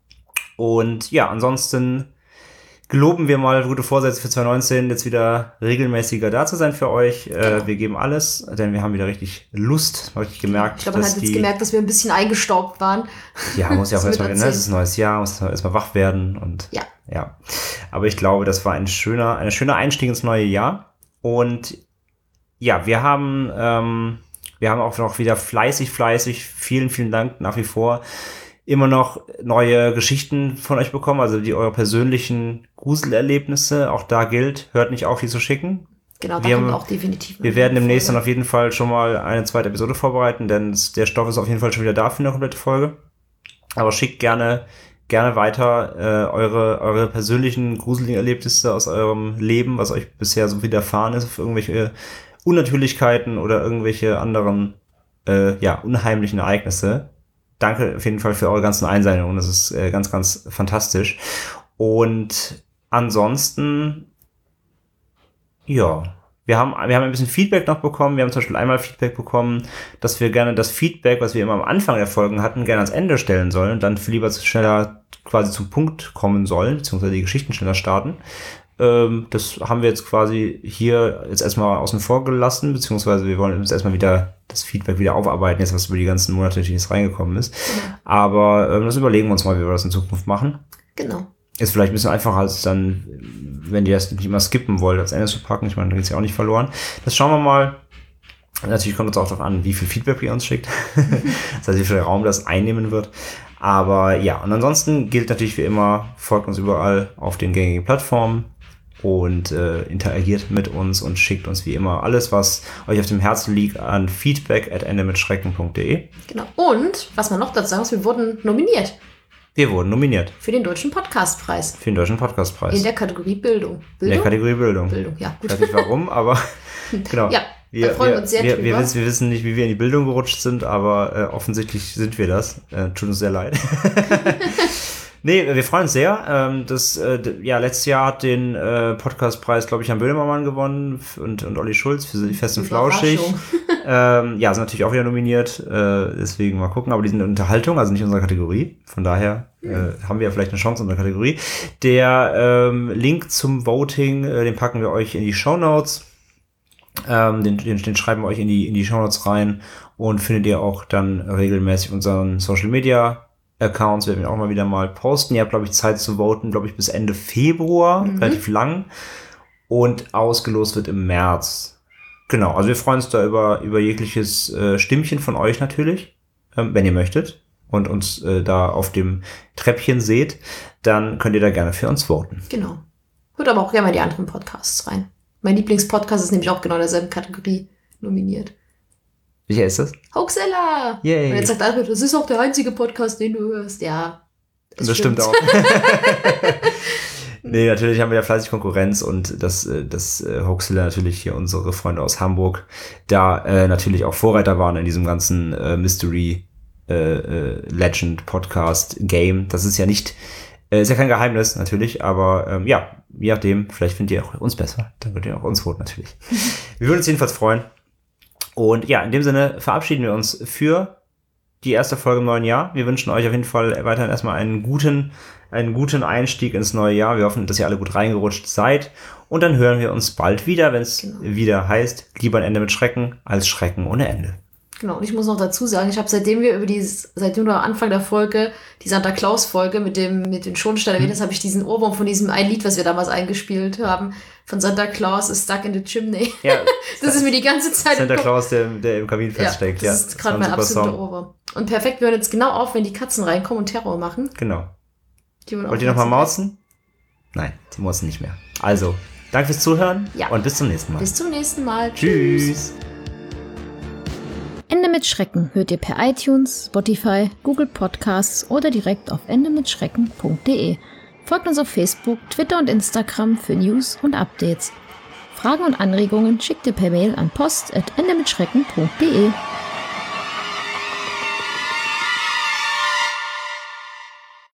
Und ja, ansonsten geloben wir mal gute Vorsätze für zwanzig neunzehn, jetzt wieder regelmäßiger da zu sein für euch. Äh, wir geben alles, denn wir haben wieder richtig Lust, habe ich gemerkt. Ich glaube, man hat jetzt gemerkt, dass wir ein bisschen eingestaubt waren. Ja, muss ja auch Das erstmal, wird ne, es erzählen. ist ein neues Jahr, muss erstmal wach werden und Ja. ja. Aber ich glaube, das war ein schöner, ein schöner Einstieg ins neue Jahr. Und ja, wir haben, ähm, wir haben auch noch wieder fleißig, fleißig, vielen, vielen Dank nach wie vor, immer noch neue Geschichten von euch bekommen, also die eure persönlichen Gruselerlebnisse. Auch da gilt, hört nicht auf, die zu schicken. Genau, da Wir kommt haben- auch definitiv. Wir noch werden eine demnächst dann Folge. auf jeden Fall schon mal eine zweite Episode vorbereiten, denn es- der Stoff ist auf jeden Fall schon wieder da für eine komplette Folge. Aber schickt gerne, gerne weiter äh, eure, eure persönlichen gruseligen Erlebnisse aus eurem Leben, was euch bisher so widerfahren ist, auf irgendwelche Unnatürlichkeiten oder irgendwelche anderen äh, ja, unheimlichen Ereignisse. Danke auf jeden Fall für eure ganzen Einsendungen. Das ist äh, ganz, ganz fantastisch. Und ansonsten, ja, wir haben, wir haben ein bisschen Feedback noch bekommen. Wir haben zum Beispiel einmal Feedback bekommen, dass wir gerne das Feedback, was wir immer am Anfang der Folgen hatten, gerne ans Ende stellen sollen und dann lieber schneller quasi zum Punkt kommen sollen, beziehungsweise die Geschichten schneller starten. Ähm, das haben wir jetzt quasi hier jetzt erstmal außen vor gelassen, beziehungsweise wir wollen jetzt erstmal wieder das Feedback wieder aufarbeiten, jetzt was über die ganzen Monate jetzt reingekommen ist. Aber ähm, das überlegen wir uns mal, wie wir das in Zukunft machen. Genau. Ist vielleicht ein bisschen einfacher als dann, wenn ihr das nicht immer skippen wollt, als Ende zu packen. Ich meine, da geht's ja auch nicht verloren. Das schauen wir mal. Natürlich kommt es auch darauf an, wie viel Feedback ihr uns schickt. Das heißt, wie viel Raum das einnehmen wird. Aber ja, und ansonsten gilt natürlich wie immer, folgt uns überall auf den gängigen Plattformen und äh, interagiert mit uns und schickt uns wie immer alles, was euch auf dem Herzen liegt, an feedback at endemitschrecken punkt de. Genau. Und, was man noch dazu sagen muss, wir wurden nominiert Wir wurden nominiert für den Deutschen Podcastpreis. für den Deutschen Podcastpreis. In der Kategorie Bildung. In Bildung? der Kategorie Bildung. Bildung, ja, Ich gut. weiß nicht warum, aber genau. Ja, wir, da freuen wir wir uns sehr wir, drüber. wir, wissen, wir wissen nicht, wie wir in die Bildung gerutscht sind, aber äh, offensichtlich sind wir das. Äh, tut uns sehr leid. Nee, wir freuen uns sehr. Ähm, das, äh, d- ja, letztes Jahr hat den äh, Podcastpreis, glaube ich, Jan Böhmermann gewonnen f- und, und Olli Schulz für die Fest und Flauschig. Überraschung. Ähm, ja, sind natürlich auch wieder nominiert, äh, deswegen mal gucken, aber die sind in Unterhaltung, also nicht in unserer Kategorie. Von daher äh, haben wir ja vielleicht eine Chance in unserer Kategorie. Der ähm, Link zum Voting, äh, den packen wir euch in die Shownotes. Ähm, den, den, den schreiben wir euch in die, in die Shownotes rein und findet ihr auch dann regelmäßig auf unseren Social Media Accounts. Wir werden auch mal wieder mal posten. Ihr habt, glaube ich, Zeit zu voten, glaube ich, bis Ende Februar, Mhm. relativ lang. Und ausgelost wird im März. Genau, also wir freuen uns da über, über jegliches äh, Stimmchen von euch natürlich, ähm, wenn ihr möchtet und uns äh, da auf dem Treppchen seht, dann könnt ihr da gerne für uns voten. Genau. Hört aber auch gerne mal die anderen Podcasts rein. Mein Lieblingspodcast ist nämlich auch genau in derselben Kategorie nominiert. Welcher ist das? Hoaxilla! Yay. Und jetzt sagt Albert, das ist auch der einzige Podcast, den du hörst. Ja, Das, das stimmt auch. Nee, natürlich haben wir ja fleißig Konkurrenz und das, äh, das äh, Hoaxilla natürlich hier unsere Freunde aus Hamburg da äh, natürlich auch Vorreiter waren in diesem ganzen äh, Mystery äh, äh, Legend Podcast Game. Das ist ja nicht, äh, ist ja kein Geheimnis natürlich, aber ähm, ja, je nachdem, vielleicht findet ihr auch uns besser, dann könnt ihr auch uns voten natürlich. Wir würden uns jedenfalls freuen. Und ja, in dem Sinne verabschieden wir uns für die erste Folge im neuen Jahr. Wir wünschen euch auf jeden Fall weiterhin erstmal einen guten, einen guten Einstieg ins neue Jahr. Wir hoffen, dass ihr alle gut reingerutscht seid. Und dann hören wir uns bald wieder, wenn es Genau. wieder heißt, lieber ein Ende mit Schrecken als Schrecken ohne Ende. Genau, und ich muss noch dazu sagen, ich habe seitdem wir über die, seitdem du am Anfang der Folge, die Santa Claus-Folge mit dem, mit den Schonstein erwähnt hast, habe ich diesen Ohrwurm von diesem ein Lied, was wir damals eingespielt haben, von Santa Claus is stuck in the chimney. Ja. Das ist mir die ganze Zeit Santa Claus, der, der im Kamin feststeckt. Ja, das ja, ist gerade mein absoluter Ohrwurm. Und perfekt, wir hören jetzt genau auf, wenn die Katzen reinkommen und Terror machen. Genau. Die Wollt ihr nochmal mauzen? Nein, die mauzen nicht mehr. Also, danke fürs Zuhören ja. und bis zum nächsten Mal. Bis zum nächsten Mal. Tschüss. Tschüss. Ende mit Schrecken hört ihr per iTunes, Spotify, Google Podcasts oder direkt auf endemitschrecken punkt de. Folgt uns auf Facebook, Twitter und Instagram für News und Updates. Fragen und Anregungen schickt ihr per Mail an post at endemitschrecken punkt de.